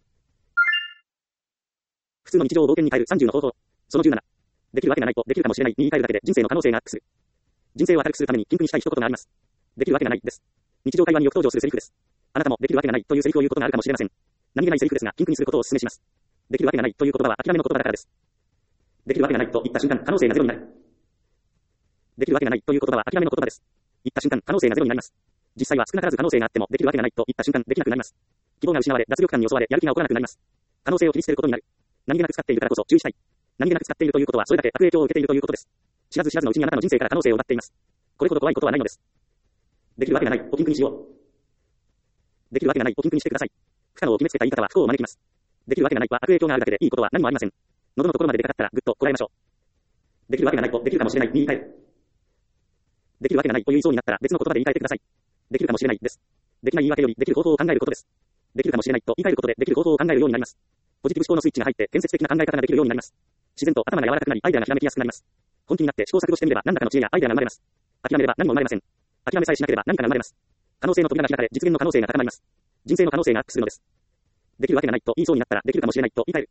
普通の日常を冒険に変える30の方法。その17。できるわけがないとできるかもしれないに言い換えるだけで人生の可能性がアップする。人生を明るくするために禁句にしたい一言があります。できるわけがないです。日常会話によく登場するセリフです。あなたもできるわけがないというセリフを言うことがあるかもしれません。何気ないセリフですが禁句にすることをお勧めします。できるわけがないという言葉は諦めの言葉だからです。できるわけがないと言った瞬間可能性がゼロになる。できるわけがないという言葉は諦めの言葉です。言った瞬間可能性がゼロになります。実際は少なからず可能性があってもできるわけがないと言った瞬間できなくなります。希望が失われ脱力感に襲われやる気が起こらなくなります。可能性を切り捨てることになる。何気なく使っているからこそ注意したい。何気なく使っているということはそれだけ悪影響を受けているということです。知らず知らずのうちにあなたの人生から可能性を奪っています。これほど怖いことはないのです。できるわけがないを禁句にしよう。できるわけがないを禁句にしてください。不可能を決めつけた言い方は不幸を招きます。できるわけがないは悪影響があるだけでいいことは何もありません。喉のところまで出かかったらぐっとこらえましょう。できるわけがないとできるかもしれないに言い換える。できるわけがないと言いそうになったら別の言葉で言い換えてください。できるかもしれないです。できない言い訳よりできる方法を考えることです。できるかもしれないと言い換えることでできる方法を考えるようになります。ポジティブ思考のスイッチが入って建設的な考え方ができるようになります。自然と頭が柔らかくなりアイデアがひらめきやすくなります。本気になって試行錯誤してみれば何らかの知恵やアイデアが生まれます。諦めれば何も生まれません。諦めさえしなければ何かが生まれます。可能性の扉が開かれ実現の可能性が高まります。人生の可能性がアップするのです。できるわけがないと言いそうになったらできるかもしれないと言い換える。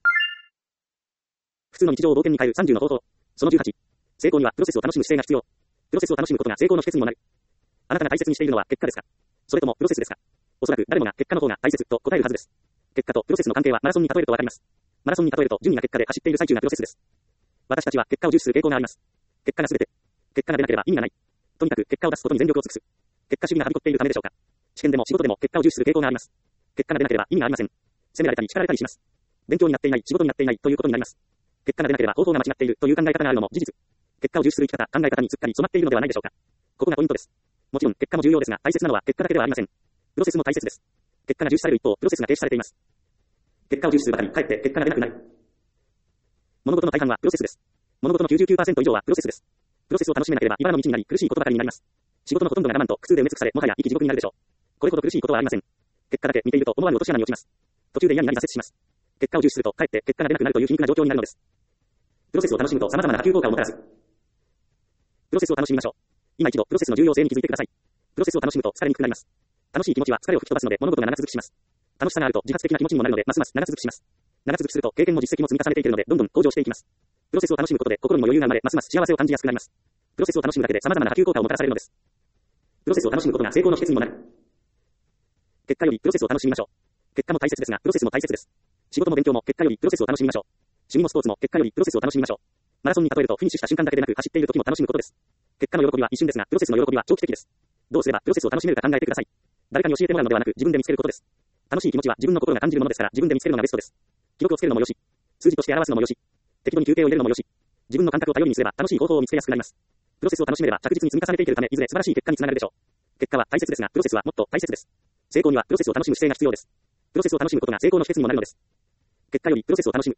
普通の日常を冒険に変える30の方法。その18。成功にはプロセスを楽しむ姿勢が必要。プロセスを楽しむことが成功の秘訣にもなる。あなたが大切にしているのは結果ですか？それともプロセスですか？おそらく誰もが結果の方が大切と答えるはずです。結果とプロセスの関係はマラソンに例えるとわかります。マラソンに例えると順位が結果で走っている最中がプロセスです。私たちは結果を重視する傾向があります。結果が全て。結果が出なければ意味がない。とにかく結果を出すことに全力を尽くす。結果主義がはびこっているためでしょうか。試験でも仕事でも結果を重視する傾向があります。結果が出なければ意味がありません。責められたり叱られたりします。勉強になっていない、仕事になっていないということになります。結果が出なければ方法が間違っているという考え方があるのも事実。結果を重視する生き方、考え方にすっかり染まっているのではないでしょうか。ここがポイントです。もちろん結果も重要ですが、大切なのは結果だけではありません。プロセスも大切です。結果が重視される一方、プロセスが停止されています。結果を重視するばかり、かえって結果が出なくなる。物事の大半はプロセスです。物事の 99% 以上はプロセスです。プロセスを楽しめなければ茨の道になり苦しいことばかりになります。仕事のほとんどが我慢と苦痛で埋め尽くされ、もはや生き地獄になるでしょう。これほど苦しいことはありません。結果だけ見ていると思わぬ落とし穴に落ちます。途中で嫌になり挫折します。結果を重視するとかえって結果が出なくなるという皮肉な状況になるのです。プロセスを楽しむと様々な波及効果をもたらす。プロセスを楽しみましょう。今一度プロセスの重要性に気づいてください。プロセスを楽しむと疲れにくくなります。楽しい気持ちは疲れを吹き飛ばすので物事が長続きします。楽しさがあると自発的な気持ちにもなるのでますます長続きします。長続きすると経験も実績も積み重ねていけるのでどんどん向上していきます。プロセスを楽しむことで心にも余裕が生まれますます幸せを感じやすくなります。プロセスを楽しむだけで様々な波及効果をもたらされるのです。プロセスを楽しむことが成功の秘訣にもなる。結果よりプロセスを楽しみましょう。結果も大切ですがプロセスも大切です。仕事も勉強も結果よりプロセスを楽しみましょう。趣味もスポーツも結果よりプロセスを楽しみましょう。マラソンに例えるとフィニッシュした瞬間だけでなく走っている時も楽しむことです。結果の喜びは一瞬ですがプロセスの喜びは長期的です。どうすればプロセスを楽しめるか考えてください。誰かに教えてもらうのではなく自分で見つけることです。楽しい気持ちは自分の心が感じるものですから自分で見つけるのがベストです。記録をつけるのもよし、数字として表すのもよし、適度に休憩を入れるのもよし、自分の感覚を頼りにすれば楽しい方法を見つけやすくなります。プロセスを楽しめれば着実に積み重ねていけるためいずれ素晴らしい結果につながるでしょう。結果は大切ですがプロセスはもっと大切です。成功にはプロセスを楽しむ姿勢が必要です。プロセスを楽しむことが成功の秘訣にもなるのです。結果よりプロセスを楽しむ。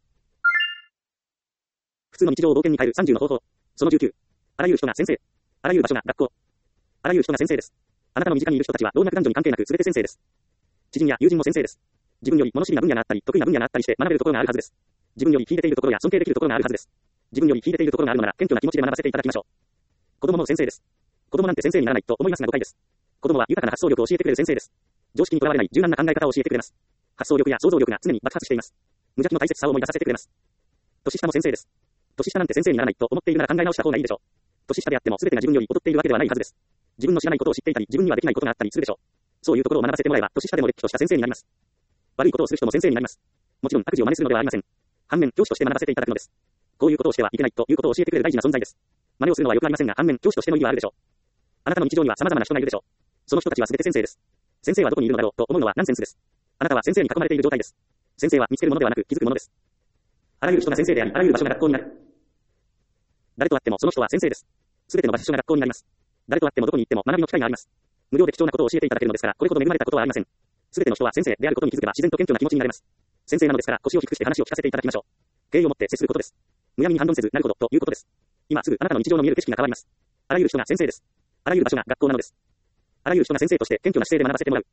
普通の日常を冒険に変える30の方法。その19。あらゆる人が先生。あらゆる場所が学校。あらゆる人が先生です。あなたの身近にいる人たちは老若男女に関係なく全て先生です。知人や友人も先生です。自分より物知りな分野があったり得意な分野があったりして学べるところがあるはずです。自分より秀でているところや尊敬できるところがあるはずです。自分より秀でているところがあるのなら謙虚な気持ちで学ばせていただきましょう。子供も先生です。子供なんて先生にならないと思いますが誤解です。子供は豊かな発想力を教えてくれる先生です。常識にとらわれない柔軟な考え方を教えてくれます。発想力や想像力が常に爆発しています。無邪気の大切さを思い出させてくれます。年下も先生です。年下なんて先生にならないと思っているなら考え直した方がいいでしょう。年下であっても全てが自分より劣っているわけではないはずです。自分の知らないことを知っていたり自分にはできないことがあったりするでしょう。そういうところを学ばせてもらえば年下でもれっきとした先生になります。悪いことをする人も先生になります。もちろん悪事を真似するのではありません。反面教師として学ばせていただくのです。こういうことをしてはいけないということを教えてくれる大事な存在です。真似をするのはよくありませんが反面教師としての意味はあるでしょう。あなたの日常には様々な人がいるでしょう。その人たちは全て先生です。先生はどこにいるのだろうと思うのはナンセンスです。あなたは先生に囲まれている状態です。先生は見つけるものではなく気づくものです。あらゆる人が先生であり、あらゆる場所が学校になる。誰と会ってもその人は先生です。すべての場所が学校になります。 誰と会ってもどこに行っても学びの機会があります。無料で貴重なことを教えていただけるのですから、これほど恵まれたことはありません。すべての人は先生であることに気づけば自然と謙虚な気持ちになれます。先生なのですから腰を低くして話を聞かせていただきましょう。敬意を持って接することです。むやみに反論せずなるほどということです。今すぐあなたの日常の見える景色が変わります。あらゆる人が先生です。あらゆる場所が学校なのです。あらゆる人が先生として謙虚な姿勢で学ばせてもらう。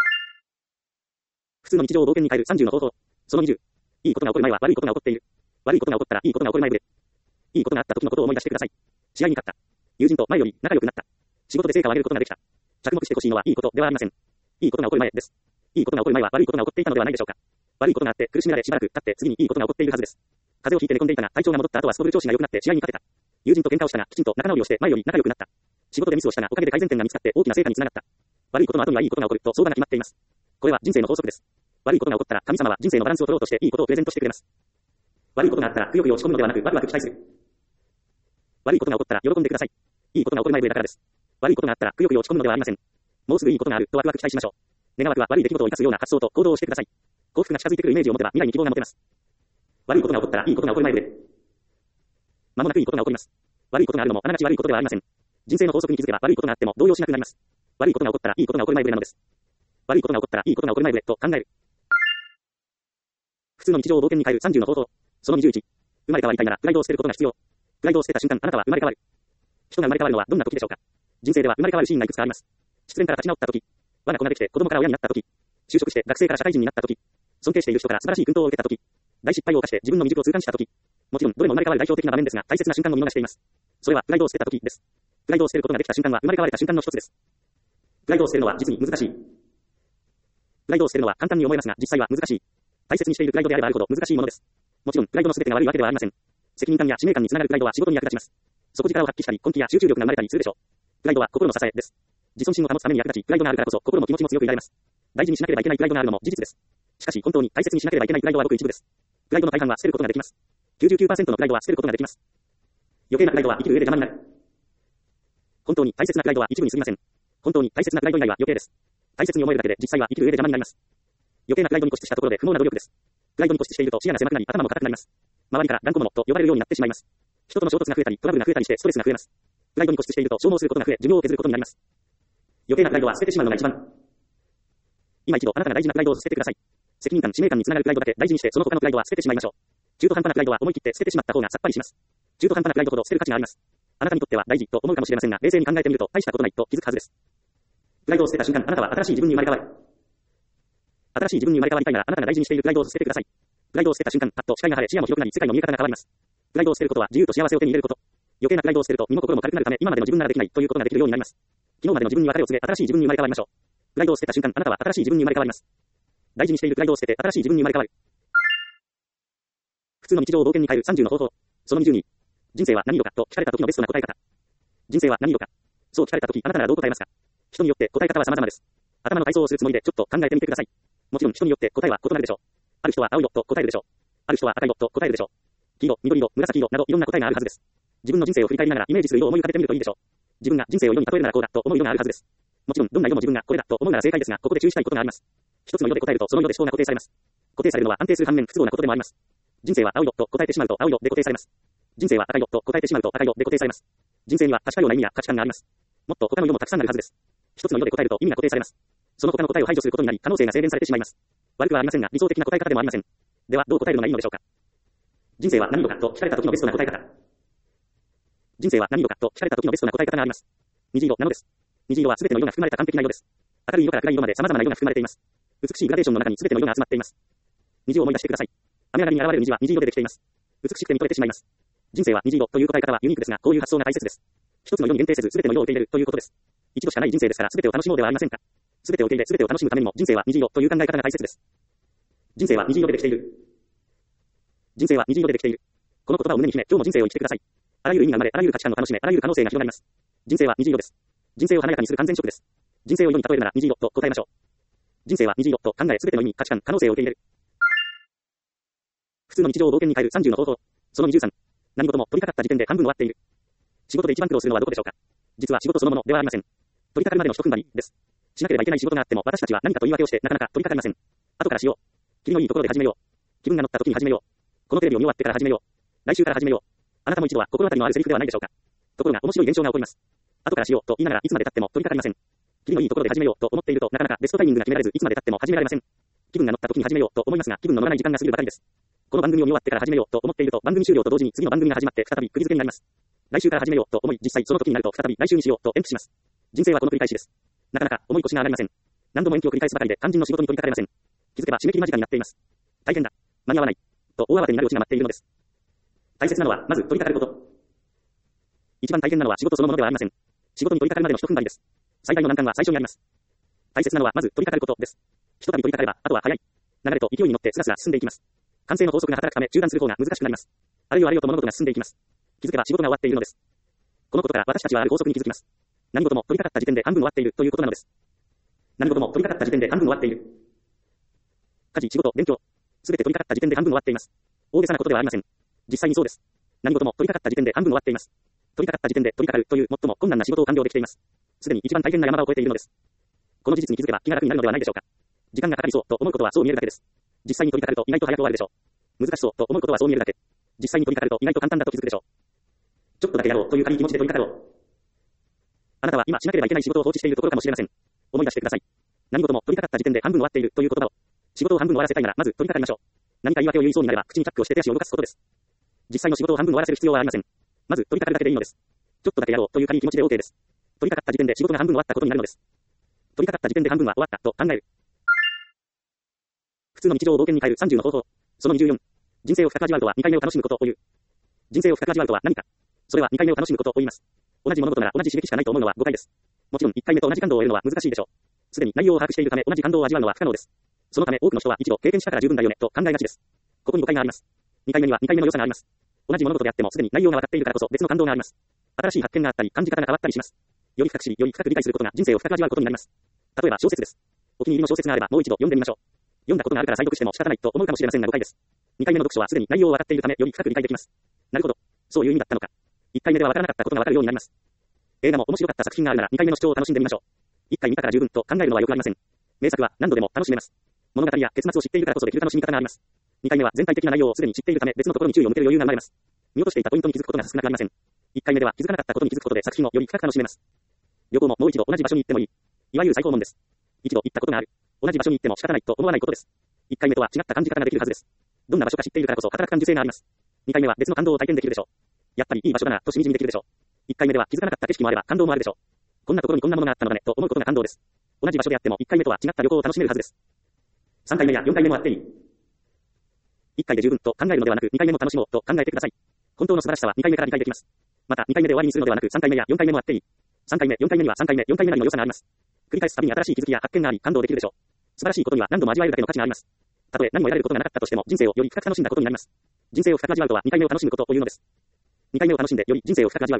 普通の日常を冒険に変える30の方法。その20。いいことが起こる前は悪いことが起こっている。悪いことが起こったらいいことが起こる前で。いいことがあった時のことを思い出してください。試合に勝った。友人と前より仲良くなった。仕事で成果を上げることができた。着目してほしいのはいいことではありません。いいことが起こる前です。いいことが起こる前は悪いことが起こっていたのではないでしょうか。悪いことがあって苦しめられしばらく経って次にいいことが起こっているはずです。風邪をひいて寝込んでいたが体調が戻った後はすこぶる調子が良くなって試合に勝てた。友人と喧嘩をしたがきちんと仲直りをして前より仲良くなった。仕事でミスをしたがおかげで改善点が見つかって大きな成果につながった。悪いことの後にはいいことが起こると相場が決まっています。これは人生の法則です。悪いことが起こったら神様は人生のバランスを取ろうとしていいことをプレゼントしてくれます。悪いことがあったらくよくよ落ち込むのではなくワクワク期待する。悪いことが起こったら喜んでください。いいことが起こる前でだからです。悪いことがあったらくよくよ落ち込むのではありません。もうすぐいいことがあるとワクワク期待しましょう。願わくは悪い出来事を生かすような発想と行動をしてください。幸福が近づいてくるイメージを持てば未来に希望が持てます。悪いことが起こったらいいことが起こる前で。間もなくいいことが起こります。悪いことがあるのもあながち悪いことではありません。人生の法則に気づけば悪いことがあっても動揺しなくなります。悪いことが起こったらいいことが起こる前でなのです。悪いことが起こったらいいことが起こる前でと考える。普通の日常を冒険に変える30の方法。その21。生まれ変わりたいならプライドを捨てることが必要。プライドを捨てた瞬間あなたは生まれ変わる。人が生まれ変わるのはどんな時でしょうか。人生では生まれ変わるシーンがいくつかあります。失恋から立ち直った時。我が子ができて子供から親になった時。就職して学生から社会人になった時。尊敬している人から素晴らしい奮闘を受けた時。大失敗を犯して自分の未熟を痛感した時。もちろんどれも生まれ変わる代表的な場面ですが大切な瞬間を見逃しています。それはプライドを捨てた時です。プライドを捨てることができた瞬間は生まれ変われた瞬間の一つです。プライドを捨てるのは実に難しい。プライドを捨てるのは簡単に思えますが実際は難しい。大切にしているプライドであればあるほど難しいものです。もちろんプライドの全てが悪いわけではありません。責任感や使命感につながるプライドは仕事に役立ちます。底力を発揮したり根気や集中力が生まれたりするでしょう。プライドは心の支えです。自尊心を保つために役立ち、プライドがあるからこそ心も気持ちも強くいられます。大事にしなければいけないプライドがあるのも事実です。しかし本当に大切にしなければいけないプライドはごく一部です。プライドの大半は捨てることができます。99% のプライドは捨てることができます。余計なプライドは生きる上で邪魔になる。本当に大切なプライドは一部に過ぎません。本当に大切なプライド以外は余計です。大切に思えるだけで実際は生きる上で邪魔になります。余計なプライドに固執したところで不毛な努力です。プライドに固執していると視野が狭くなり頭も固くなります。周りから頑固者と呼ばれるようになってしまいます。人との衝突が増えたりトラブルが増えたりしてストレスが増えます。プライドに固執していると消耗することが増え寿命を削ることになります。余計なプライドは捨ててしまうのが一番。今一度あなたが大事なプライドを捨ててください。責任感、使命感につながるプライドだけ大事にしてその他のプライドは捨ててしまいましょう。中途半端なプライドは思い切って捨ててしまった方がさっぱりします。中途半端なプライドほど捨てる価値があります。あなたにとっては大事と思うかもしれませんが冷静に考えてみると大したことないと気づくはずです。プライドを捨てた瞬間あなたは新しい自分に生まれ変わる。新しい自分に生まれ変わりたいならあなたが大事にしているプライドを捨ててください。プライドを捨てた瞬間パッと視界が晴れ視野も広くなり世界の見え方が変わります。プライドを捨てることは自由と幸せを手に入れること。余計なプライドを捨てると身も心も軽くなるため今までの自分ならできないということができるようになります。昨日までの自分に別れを告げ新しい自分に生まれ変わりましょう。プライドを捨てた瞬間あなたは新しい自分に生まれ変わります。大事にしているプライドを捨てて新しい自分に生まれ変わる。普通の日常を冒険に変える30の方法。その20に。人生は何色かと聞かれた時のベストな答え方。人生は何色か。そう聞かれた時あなたならどう答えますか。人によって答え方は様々です。頭の体操をするつもりでちょっと考えてみてください。もちろん人によって答えは異なるでしょう。ある人は青色と答えるでしょう。ある人は赤色と答えるでしょう。黄色、緑色、紫色などいろんな答えがあるはずです。自分の人生を振り返りながらイメージする色を思い浮かべてみるといいでしょう。自分が人生を色に例えるならこうだと思う色があるはずです。もちろんどんな色も自分がこれだと思うなら正解ですがここで注意したいことがあります。一つの色で答えるとその色で思考が固定されます。固定されるのは安定する反面不都合なことでもあります。人生は青色と答えてしまうと青色で固定されます。人生は赤色と答えてしまうと赤色で固定されます。人生には確かような意味や価値観があります。もっと他の色もたくさんあるはずです。一つの色で答えると意味が固定されます。その他の答えを排除することになり可能性が制限されてしまいます。悪くはありませんが理想的な答え方でもありません。ではどう答えるのがいいのでしょうか。人生は何色かと聞かれた時のベストな答え方。人生は何色かと聞かれた時のベストな答え方があります。虹色なのです。虹色は全ての色が含まれた完璧な色です。明るい色から暗い色まで様々な色が含まれています。美しいグラデーションの中に全ての色が集まっています。虹を思い出してください。雨上がりに現れる虹は虹色でできています。美しくて見とれてしまいます。人生は虹色という答え方はユニークですが、こういう発想が大切です。一つの色に限定せず全ての色を受け入れるということです。一度しかない人生ですから全てを楽しもうではありませんか。全てを受け入れ全てを楽しむためにも人生は虹色という考え方が大切です。人生は虹色でできている。人生は虹色でできている。この言葉を胸に秘め、今日も人生を生きてください。あらゆる意味が生まれ、あらゆる価値観を楽しめ、あらゆる可能性が広がります。人生は虹色です。人生を華やかにする完全色です。人生を色に例えるなら虹色と答えましょう。人生は虹色と考え、全ての意味、価値観、可能性を受け入れる。普通の日常を冒険に変える30の方法。その23。何事も取り掛かった時点で半分終わっている。仕事で一番苦労するのはどこでしょうか。実は仕事そのものではありません。取り掛かるまでの一踏ん張りです。しなければいけない仕事があっても私たちは何かと言い訳をしてなかなか取り掛かりません。後からしよう。霧のいいところで始めよう。気分が乗った時に始めよう。このテレビを見終わってから始めよう。来週から始めよう。あなたも一度は心当たりのあるセリフではないでしょうか。ところが面白い現象が起こります。 後からしようと言いながらいつまで経っても取り掛かりません。気分のいいところで始めようと思っているとなかなかベストタイミングが決められずいつまで経っても始められません。気分が乗った時に始めようと思いますが気分の乗らない時間が過ぎるばかりです。この番組を見終わってから始めようと思っていると番組終了と同時に次の番組が始まって再び釘付けになります。来週から始めようと思い実際その時になると再び来週にしようと延期します。人生はこの繰り返しです。なかなか重い腰が上がりません。何度も延期を繰り返すばかりで肝心の仕事に取り掛かれません。気づけば締め切り間近になっています。大変だ。間に合わない。と大慌てになるオチが待っているのです。大切なのはまず取り掛かること。一番大変なのは仕事そのものではありません。仕事に取り掛かるまでの一踏ん張りです。最大の難関は最初にあります。大切なのはまず取り掛かることです。ひとたび取り掛かればあとは早い。流れと勢いに乗ってスラスラ進んでいきます。慣性の法則が働くため中断する方が難しくなります。あれよあれよと物事が進んでいきます。気づけば仕事が終わっているのです。このことから私たちはある法則に気づきます。何事も取り掛かった時点で半分終わっているということなのです。何事も取り掛かった時点で半分終わっている。家事、仕事、勉強。すべて取り掛かった時点で半分終わっています。大げさなことではありません。実際にそうです。何事も取り掛かった時点で半分終わっています。取り掛かった時点で取り掛かるという最も困難な仕事を完了できています。すでに一番大変な山場を越えているのです。この事実に気づけば気が楽になるのではないでしょうか。時間がかかりそうと思うことはそう見えるだけです。実際に取り掛かると意外と早く終わるでしょう。難しそうと思うことはそう見えるだけ。実際に取り掛かると意外と簡単だと気づくでしょう。ちょっとだけやろうという軽い気持ちで取り掛かろう。あなたは今しなければいけない仕事を放置しているところかもしれません。思い出してください。何事も取り掛かった時点で半分終わっているという言葉を。仕事を半分終わらせたいならまず取り掛かりましょう。何か言い訳を言いそうになれば口にチャックをして手足を動かすことです。実際の仕事を半分終わらせる必要はありません。まず取り掛かるだけでいいのです。ちょっとだけやろうという軽い気持ちで OK です。取り掛かった時点で仕事が半分終わったことになるのです。取り掛かった時点で半分は終わったと考える。普通の日常を冒険に変える30の方法。その24。人生を深く味わうとは2回目を楽しむことを言う。人生を深く味わうとは何か。それは2回目を楽しむことを言います。同じ物事なら同じ刺激しかないと思うのは誤解です。もちろん1回目と同じ感動を得るのは難しいでしょう。すでに内容を把握しているため同じ感動を味わうのは不可能です。そのため多くの人は一度経験したから十分だよねと考えがちです。ここに誤解があります。2回目には2回目の良さがあります。同じ物事であってもすでに内容が分かっているからこそ別の感動があります。新しい発見があったり感じ方が変わったりします。より深く知り、より深く理解することが人生を深く味わうことになります。例えば小説です。お気に入りの小説があればもう一度読んでみましょう。読んだことがあるから再読しても仕方ないと思うかもしれませんが誤解です。2回目の読書はすでに内容を分かっているためより深く理解できます。なるほど。そういう意味だったのか。1回目では分からなかったことが分かるようになります。映画も面白かった作品があるなら2回目の視聴を楽しんでみましょう。1回見たから十分と考えるのはよくありません。名作は何度でも楽しめます。物語や結末を知っているからこそできる楽しみ方があります。2回目は全体的な内容をすでに知っているため別のところに注意を向ける余裕が生まれます。見落としていたポイントに気づくことが少なくありません。1回目では気づかなかったことに気づくことで作品をより深く楽しめます。旅行ももう一度同じ場所に行ってもいい。いわゆる再訪問です。一度行ったことがある。同じ場所に行っても仕方ないと思わないことです。1回目とは違った感じ方ができるはずです。どんな場所か知っているからこそ働く感受性があります。2回目は別の感動を体験できるでしょう。やっぱりいい場所だなとしみじみできるでしょう。1回目では気づかなかった景色もあれば感動もあるでしょう。こんなところにこんなものがあったのだねと思うことが感動です。同じ場所であっても1回目とは違った旅行を楽しめるはずです。3回目や4回目もあっていい。1回で十分と考えるのではなく2回目も楽しもうと考えてください。本当の素晴らしさは2回目から理解できます。また2回目で終わりにするのではなく3回目や4回目もあっていい。3回目、4回目には3回目、4回目なりの良さがあります。繰り返すたびに新しい気づきや発見があり感動できるでしょう。素晴らしいことには何度も味わえるだけの価値があります。たとえ何も得られることがなかったとしても人生をより深く楽しんだことになります。人生を深く味わうとは2回目を楽しむことを言うのです。2回目を楽しんでより人生を深く味わう。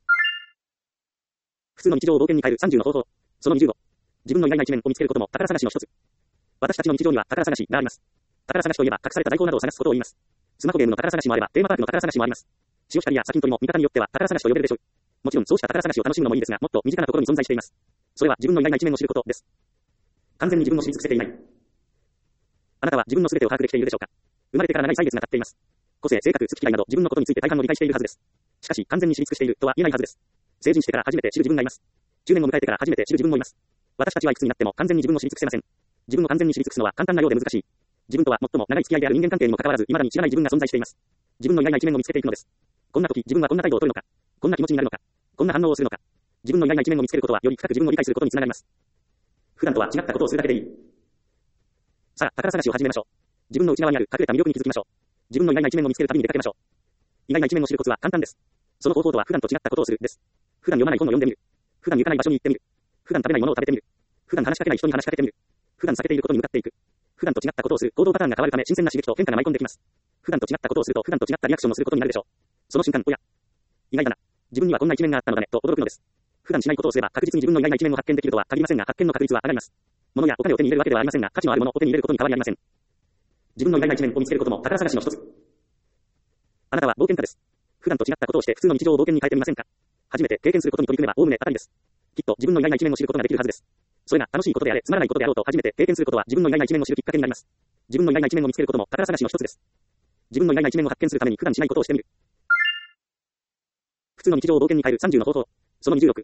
普通の日常を冒険に変える30の方法。その25。自分の意外な一面を見つけることも宝探しの一つ。私たちの日常には宝探しがあります。宝探しといえば隠された財宝などを探すことを言います。スマホゲームの宝探しもあればテーマパークの宝探しもあります。潮干狩りや砂金取りも見方によっては宝探しと呼べるでしょう。もちろんそうした宝探しを楽しむのもいいですが、もっと身近なところに存在しています。それは自分の意外な一面を知ることです。完全に自分を知り尽くせていない。あなたは自分の全てを把握できているでしょうか。生まれてから長い歳月が経っています。個性、性格、好き嫌いなど自分のことについて大半を理解しているはずです。しかし完全に知り尽くしているとは言えないはずです。成人してから初めて知る自分がいます。中年を迎えてから初めて知る自分もいます。私たちはいくつになっても完全に自分を知り尽くせません。自分を完全に知り尽くすのは簡単なようで難しい。自分とは最も長い付き合いである人間関係にもかかわらず未だに知らない自分が存在しています。自分の意外な一面を見つけていくのです。こんな時自分はこんな態度を取るのか、こんな気持ちになるのか、こんな反応をするのか。自分の意外な一面を見つけることはより深く自分を理解することにつながります。普段とは違ったことをするだけでいい。さあ、宝探しを始めましょう。自分の内側にある隠れた魅力に気づきましょう。自分の意外な一面を見つける旅に出かけましょう。意外な一面を知るコツは簡単です。その方法とは普段と違ったことをするです。普段読まない本を読んでみる。普段行かない場所に行ってみる。普段食べないものを食べてみる。普段話しかけない人に話しかけてみる。普段避けていることに向かっていく。普段と違ったことをする行動パターンが変わるため新鮮な刺激と変化が舞い込んできます。普段と違ったことをすると普段と違ったリアクションをすることになるでしょう。その瞬間、おや、意外だな。自分にはこんな一面があったのだねと驚くのです。普段しないことをすれば確実に自分の意外な一面を発見できるとは限りませんが発見の確率は上がります。物やお金を手に入れるわけではありませんが価値のあるものを手に入れることに変わりありません。自分の意外な一面を見つけることも宝探しの一つ。あなたは冒険家です。普段と違ったことをして普通の日常を冒険に変えてみませんか。初めて経験することに取り組めば概ね当たりです。きっと自分の意外な一面を知ることができるはずです。それが楽しいことであれつまらないことであろうと初めて経験することは自分の意外な一面を知るきっかけになります。自分の意外な一面を見つけることも宝探しの一つです。自分の意外な一面を発見するために普段しないことをしてみる。普通の日常を冒険に変える30の方法。その26。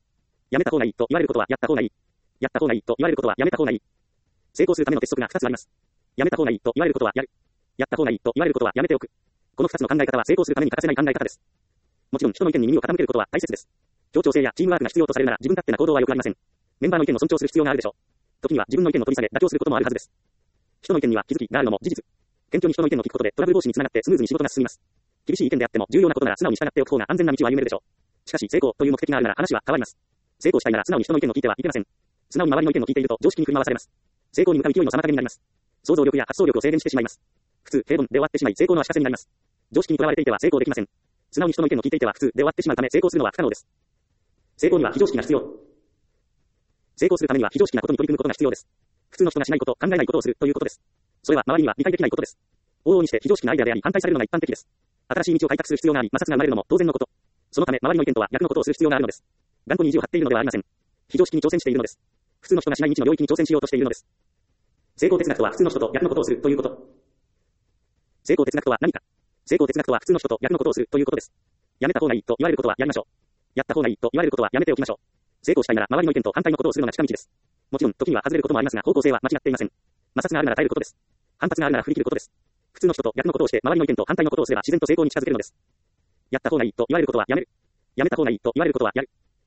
やめた方がいいと言われることはやった方がいい。やった方がいいと言われることはやめた方がいい。成功するための鉄則が2つあります。やめた方がいいと言われることはやる。やった方がいいと言われることはやめておく。この2つの考え方は成功するために欠かせない考え方です。もちろん人の意見に耳を傾けることは大切です。協調性やチームワークが必要とされるなら自分勝手な行動は良くありません。メンバーの意見を尊重する必要があるでしょう。時には自分の意見を取り下げ妥協することもあるはずです。人の意見には気づきがあるのも事実。謙虚に人の意見を聞くことでトラブル防止につながってスムーズに仕事が進みます。厳しい意見であっても重要なことなら素直に従っておく方が安全な道を歩めるでしょう。しかし成功という目的があるなら話は変わります。成功したいなら素直に人の意見を聞いてはいけません。素直に周りの意見を聞いていると常識に振り回されます。成功に向かう勢いの妨げになります。想像力や発想力を制限してしまいます。普通、平凡で終わってしまい成功の足かせになります。常識にとらわれていては成功できません。素直に人の意見を聞いていては普通で終わってしまうため成功するのは不可能です。成功には非常識が必要。成功するためには非常識なことに取り組むことが必要です。普通の人がしないこと、考えないことをするということです。それは周りには理解できないことです。往々にして非常識なアイデアであり反対されるのが一般的です。新しい道を開拓する必要があり摩擦が生まれるのも当然のこと。そのため周りの意見とは逆のことをする必要があるのです。頑固に意地を張っているのではありません。非常識に挑戦しているのです。普通の人がしない未知の領域に挑戦しようとしているのです。成功哲学とは普通の人と逆のことをするということ。成功哲学とは何か。成功哲学とは普通の人と逆のことをするということです。やめた方がいいと言われることはやりましょう。やった方がいいと言われることはやめておきましょう。成功したいなら周りの意見と反対のことをするのが近道です。もちろん時には外れることもありますが方向性は間違っていません。摩擦があるなら耐えることです。反発があるなら振り切ることです。普通の人と逆のことをして周りの意見と反対のことをすれば自然と成功に近づけるのです。やった方がいいと言われることはやめる。やめた方がいいと言われることはやる。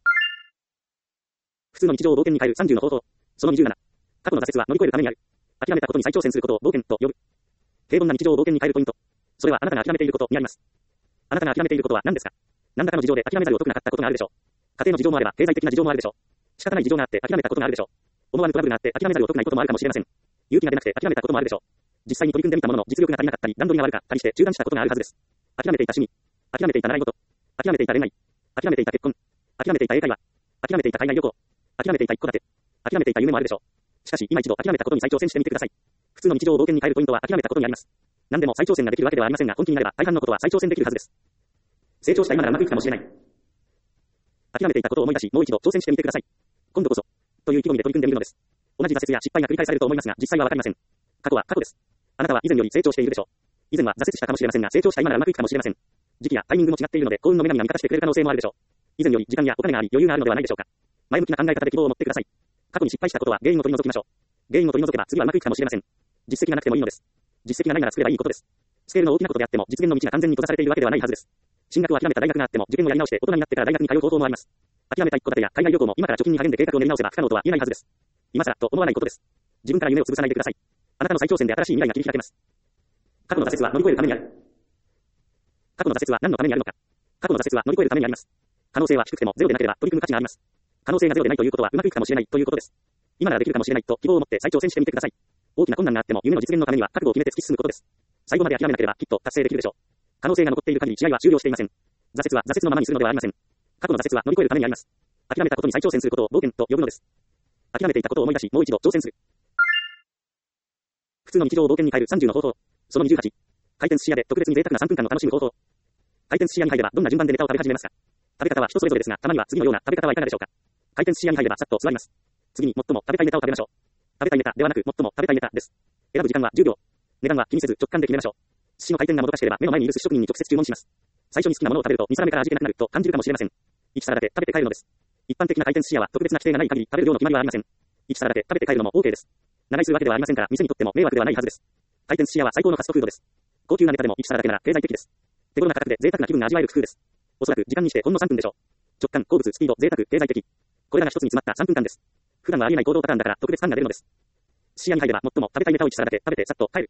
普通の日常を冒険に変える30の方法。その27。過去の挫折は乗り越えるためにある。諦めたことに再挑戦することを冒険と呼ぶ。平凡な日常を冒険に変えるポイント。それはあなたが諦めていることにあります。あなたが諦めていることは何ですか。何らかの事情で諦めざるを得なかったことがあるでしょう。家庭の事情もあれば経済的な事情もあるでしょう。仕方ない事情があって諦めたことがあるでしょう。思わぬトラブルがあって諦めざるを得ないこともあるかもしれません。勇気が出なくて諦めたこともあるでしょう。実際に取り組んでみたものの実力が足りなかったり段取りが悪かったりして中断したことがあるはずです。諦めていた趣味、諦めていた習い事、諦めていた恋愛、諦めていた結婚、諦めていた英会話、諦めていた海外旅行、諦めていた一戸建て、諦めていた夢もあるでしょう。しかし今一度諦めたことに再挑戦してみてください。普通の日常を冒険に変えるポイントは諦めたことにあります。何でも再挑戦ができるわけではありませんが本気になれば大半のことは再挑戦できるはずです。成長した今ならうまくいくかもしれない。諦めていたことを思い出しもう一度挑戦してみてください。今度こそという意気込みで取り組んでみるのです。同じ挫折や失敗が繰り返されると思いますが実際はわかりません。過去は過去です。あなたは以前より成長しているでしょう。以前は挫折したかもしれませんが成長した今ならうまくいくかもしれません。時期やタイミングも違っているので幸運の女神が味方してくれる可能性もあるでしょう。以前より時間やお金があり余裕があるのではないでしょうか。前向きな考え方で希望を持ってください。過去に失敗したことは原因を取り除きましょう。原因を取り除けば次はうまくいくかもしれません。実績がなくてもいいのです。実績がないなら作ればいいことです。スケールの大きなことであっても実現の道が完全に閉ざされているわけではないはずです。進学を諦めた大学があっても受験をやり直して大人になってから大学に通う方法もあります。諦めた一戸建てや海外旅行も今から貯金に励んで計画を練り直せば不可能とは言えないはずです。今更と思わないことです。自分から夢を潰さないでください。あなたの再挑戦で新しい未来が切り開けます。過去の挫折は乗り越えるためにある。過去の挫折は何のためにあるのか。過去の挫折は乗り越えるためにあります。可能性は低くてもゼロでなければ取り組む価値があります。可能性がゼロでないということはうまくいくかもしれないということです。今ならできるかもしれないと希望を持って再挑戦してみてください。大きな困難があっても夢の実現のためには覚悟を決めて突き進むことです。最後まで諦めなければきっと達成できるでしょう。可能性が残っている限り試合は終了していません。挫折は挫折のままにするのではありません。過去の挫折は乗り越えるためにあります。諦めたことに再挑戦することを冒険と呼ぶのです。諦めていたことを思い出しもう一度挑戦する。普通の日常を冒険に変える30の方法。その28。回転寿司屋で特別に贅沢な3分間を楽しむ方法。回転寿司屋に入ればどんな順番でネタを食べ始めますか。食べ方は人それぞれですがたまには次のような食べ方はいかがでしょうか。回転寿司屋に入ればさっと座ります。次に最も食べたいネタを食べましょう。食べたいネタではなく最も食べたいネタです。選ぶ時間は10秒。値段は気にせず直感で決めましょう。寿司の回転がもどかしければ目の前にいる寿司職人に直接注文します。最初に好きなものを食べると2皿目から味気なくなると感じるかもしれません。1皿だけ食べて帰るのです。一般的な回転寿司屋は特別な規定がない限り食べる量の決まりはありません。1皿だけ食べて帰るのも OK です。長居するわけではありませんから店にとっても迷惑ではないはずです。回転寿司屋は最高のファストフードです。高級なネタでも1皿だけなら経済的です。手頃な価格で贅沢な気分が味わえる工夫です。おそらく時間にしてほんの3分でしょう。直感、好物、スピード、贅沢、経済的。これらが一つに詰まった3分間です。普段はありえない行動パターンだから特別感が出るのです。寿司屋に入れば最も食べたいネタを1皿だけ食べてさっと帰る。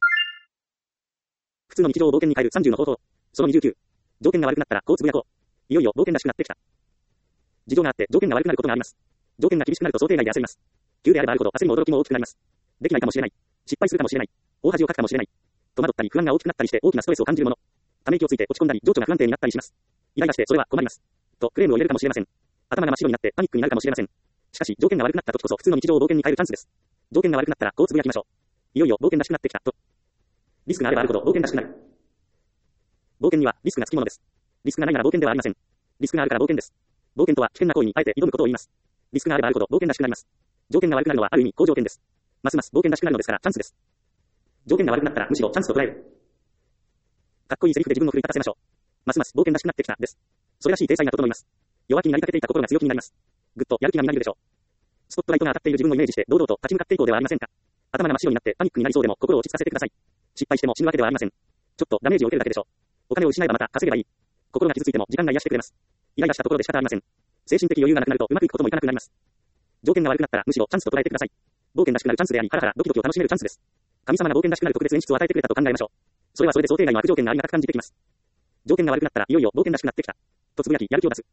普通の日常を冒険に変える30の方法。その29。条件が悪くなったらこうつぶやこう。いよいよ冒険らしくなってきた。事情があって条件が悪くなることがあります。条件が厳しくなると想定外で焦ります。急であればあるほど焦りも驚きも大きくなります。できないかもしれない。失敗するかもしれない。大恥をかくかもしれない。戸惑ったり不安が大きくなったりして大きなストレスを感じるもの。ため息をついて落ち込んだり情緒が不安定になったりします。イライラしてそれは困ります。とクレームを入れるかもしれません。頭が真っ白になってパニックになるかもしれません。しかし条件が悪くなった時こそ普通の日常を冒険に変えるチャンスです。条件が悪くなったらこうつぶやきましょう。いよいよ冒険らしくなってきたと。リスクがあればあるほど冒険らしくなる。冒険にはリスクがつきものです。リスクがないなら冒険ではありません。リスクがあるから冒険です。冒険とは危険な行為にあえて挑むことを言います。リスクがあればあるほど冒険らしくなります。条件が悪くなるのはある意味好条件です。ますます冒険らしくなるのですからチャンスです。条件が悪くなったらむしろチャンスと捉える。かっこいいセリフで自分を奮い立たせましょう。ますます冒険らしくなってきたです。それらしい体裁が整います。弱気になりかけていた心が強気になります。 ぐっとやる気がみなぎるでしょう。スポットライトが当たっている自分をイメージして、堂々と立ち向かっていこうではありませんか。頭が真っ白になってパニックになりそうでも心を落ち着かせてください。失敗しても死ぬわけではありません。ちょっとダメージを受けるだけでしょう。お金を失えばまた稼げばいい。心が傷ついても時間が癒してくれます。イライラしたところで仕方ありません。精神的余裕がなくなるとうまくいくこともいかなくなります。条件が悪くなったらむしろチャンスと捉えてください。冒険らしくなるチャンスであり、ハラハラドキドキを楽しめるチャンスです。神様が冒険らしくなる特別演出を与えてくれたと考えましょう。それはそれで想定外の悪条件がありがたく感じてきます。条件が悪くなったらいよいよ冒険らしくなってきた。とつぶやきやる気を出す。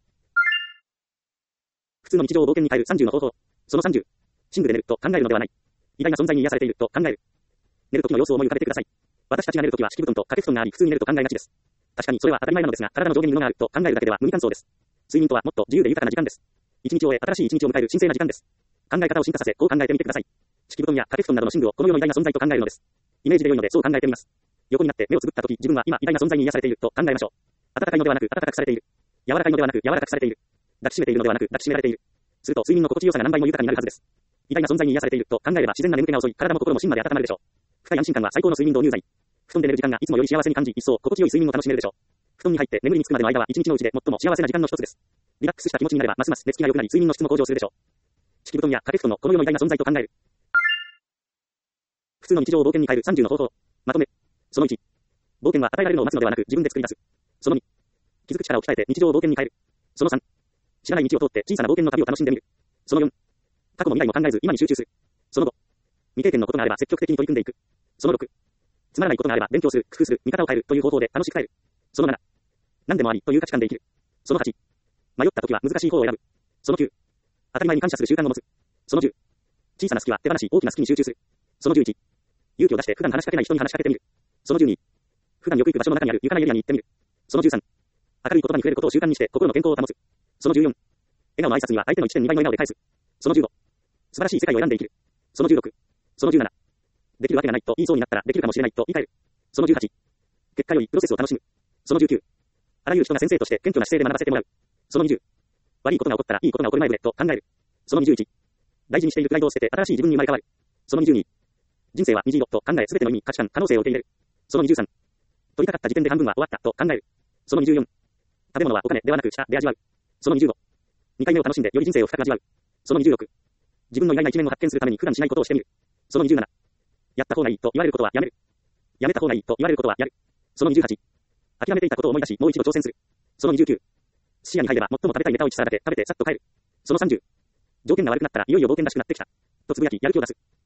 普通の日常を冒険に変える30の方法。その30。寝具で寝ると考えるのではない。偉大な存在に癒されていると考える。寝る時の様子を思い浮かべてください。私たちが寝るときは敷布団と掛け布団があり普通に寝ると考えがちです。確かにそれは当たり前なのですが、体の上下に物があると考えるだけでは無理完走です。睡眠とはもっと自由で豊かな時間です。一日を終え新しい一日を迎える神聖な時間です。考え方を進化させ、こう考えてみてください。敷布団や掛け布団などの寝具をこの世の偉大な存在と考えるのです。イメージで良いのでそう考えてみます。横になって目をつぶったとき、自分は今偉大な存在に癒されていると考えましょう。暖かいのではなく暖かくされている。柔らかいのではなく柔らかくされている。抱きしめているのではなく抱きしめられている。すると睡眠の心地よさが何倍も豊かになるはずです。偉大な存在に癒されていると考えれば自然な眠気が襲い、体も心も芯まで温まるでしょう。深い安心感は最高の睡眠導入剤。布団で寝る時間がいつもより幸せに感じ、一層心地よい睡眠を楽しめるでしょう。布団に入って眠りにつくまでの間は一日のうちで最も幸せな時間の一つです。リラックスした気持ちになればますます寝つきが良くなり睡眠の質も向上するでしょう。敷布団や掛け布団のこの世の偉大な存在と考える。普通の日常を冒険に変える30の方法。まとめ。その1。冒険は与えられるのを待つのではなく自分で作り出す。その2。気づく力を鍛えて日常を冒険に変える。その3。知らない道を通って小さな冒険の旅を楽しんでみる。その4。過去も未来も考えず今に集中する。その5。未経験のことがあれば積極的に取り組んでいく。その6。つまらないことがあれば勉強する、工夫する、見方を変えるという方法で楽しく変える。その7。何でもありという価値観で生きる。その8。迷った時は難しい方を選ぶ。その9。当たり前に感謝する習慣を持つ。その10。小さな隙は手放し大きな隙に集中する。その11。勇気を出して普段話しかけない人に話しかけてみる。その12。普段よく行く場所の中にある行かないエリアに行ってみる。その13。明るい言葉に触れることを習慣にして心の健康を保つ。その14。笑顔の挨拶には相手の 1.2 倍の笑顔で返す。その15。素晴らしい世界を選んで生きる。その16。その17。できるわけがないと言いそうになったらできるかもしれないと言い換える。その18。結果よりプロセスを楽しむ。その19。あらゆる人が先生として謙虚な姿勢で学ばせてもらう。その20。悪いことが起こったらいいことが起こる前でと考える。その21。大事にしているプライドを捨てて新しい自分に生まれ変わる。その22。人生は虹色と考え全ての意味、価値観、可能性を受け入れる。その23。取り掛かった時点で半分は終わったと考える。その24。食べ物はお金ではなく舌で味わう。その25。2回目を楽しんでより人生を深く味わう。その26。自分の意外な一面を発見するために普段しないことをしてみる。その27。やった方がいいと言われることはやめる。やめた方がいいと言われることはやる。その28。諦めていたことを思い出し、もう一度挑戦する。その29。寿司屋に入れば最も食べたいネタを一皿だけ食べてさっと帰る。その30。条件が悪くなったらいよいよ冒険らしくなってきた。とつぶやきやる気を出す。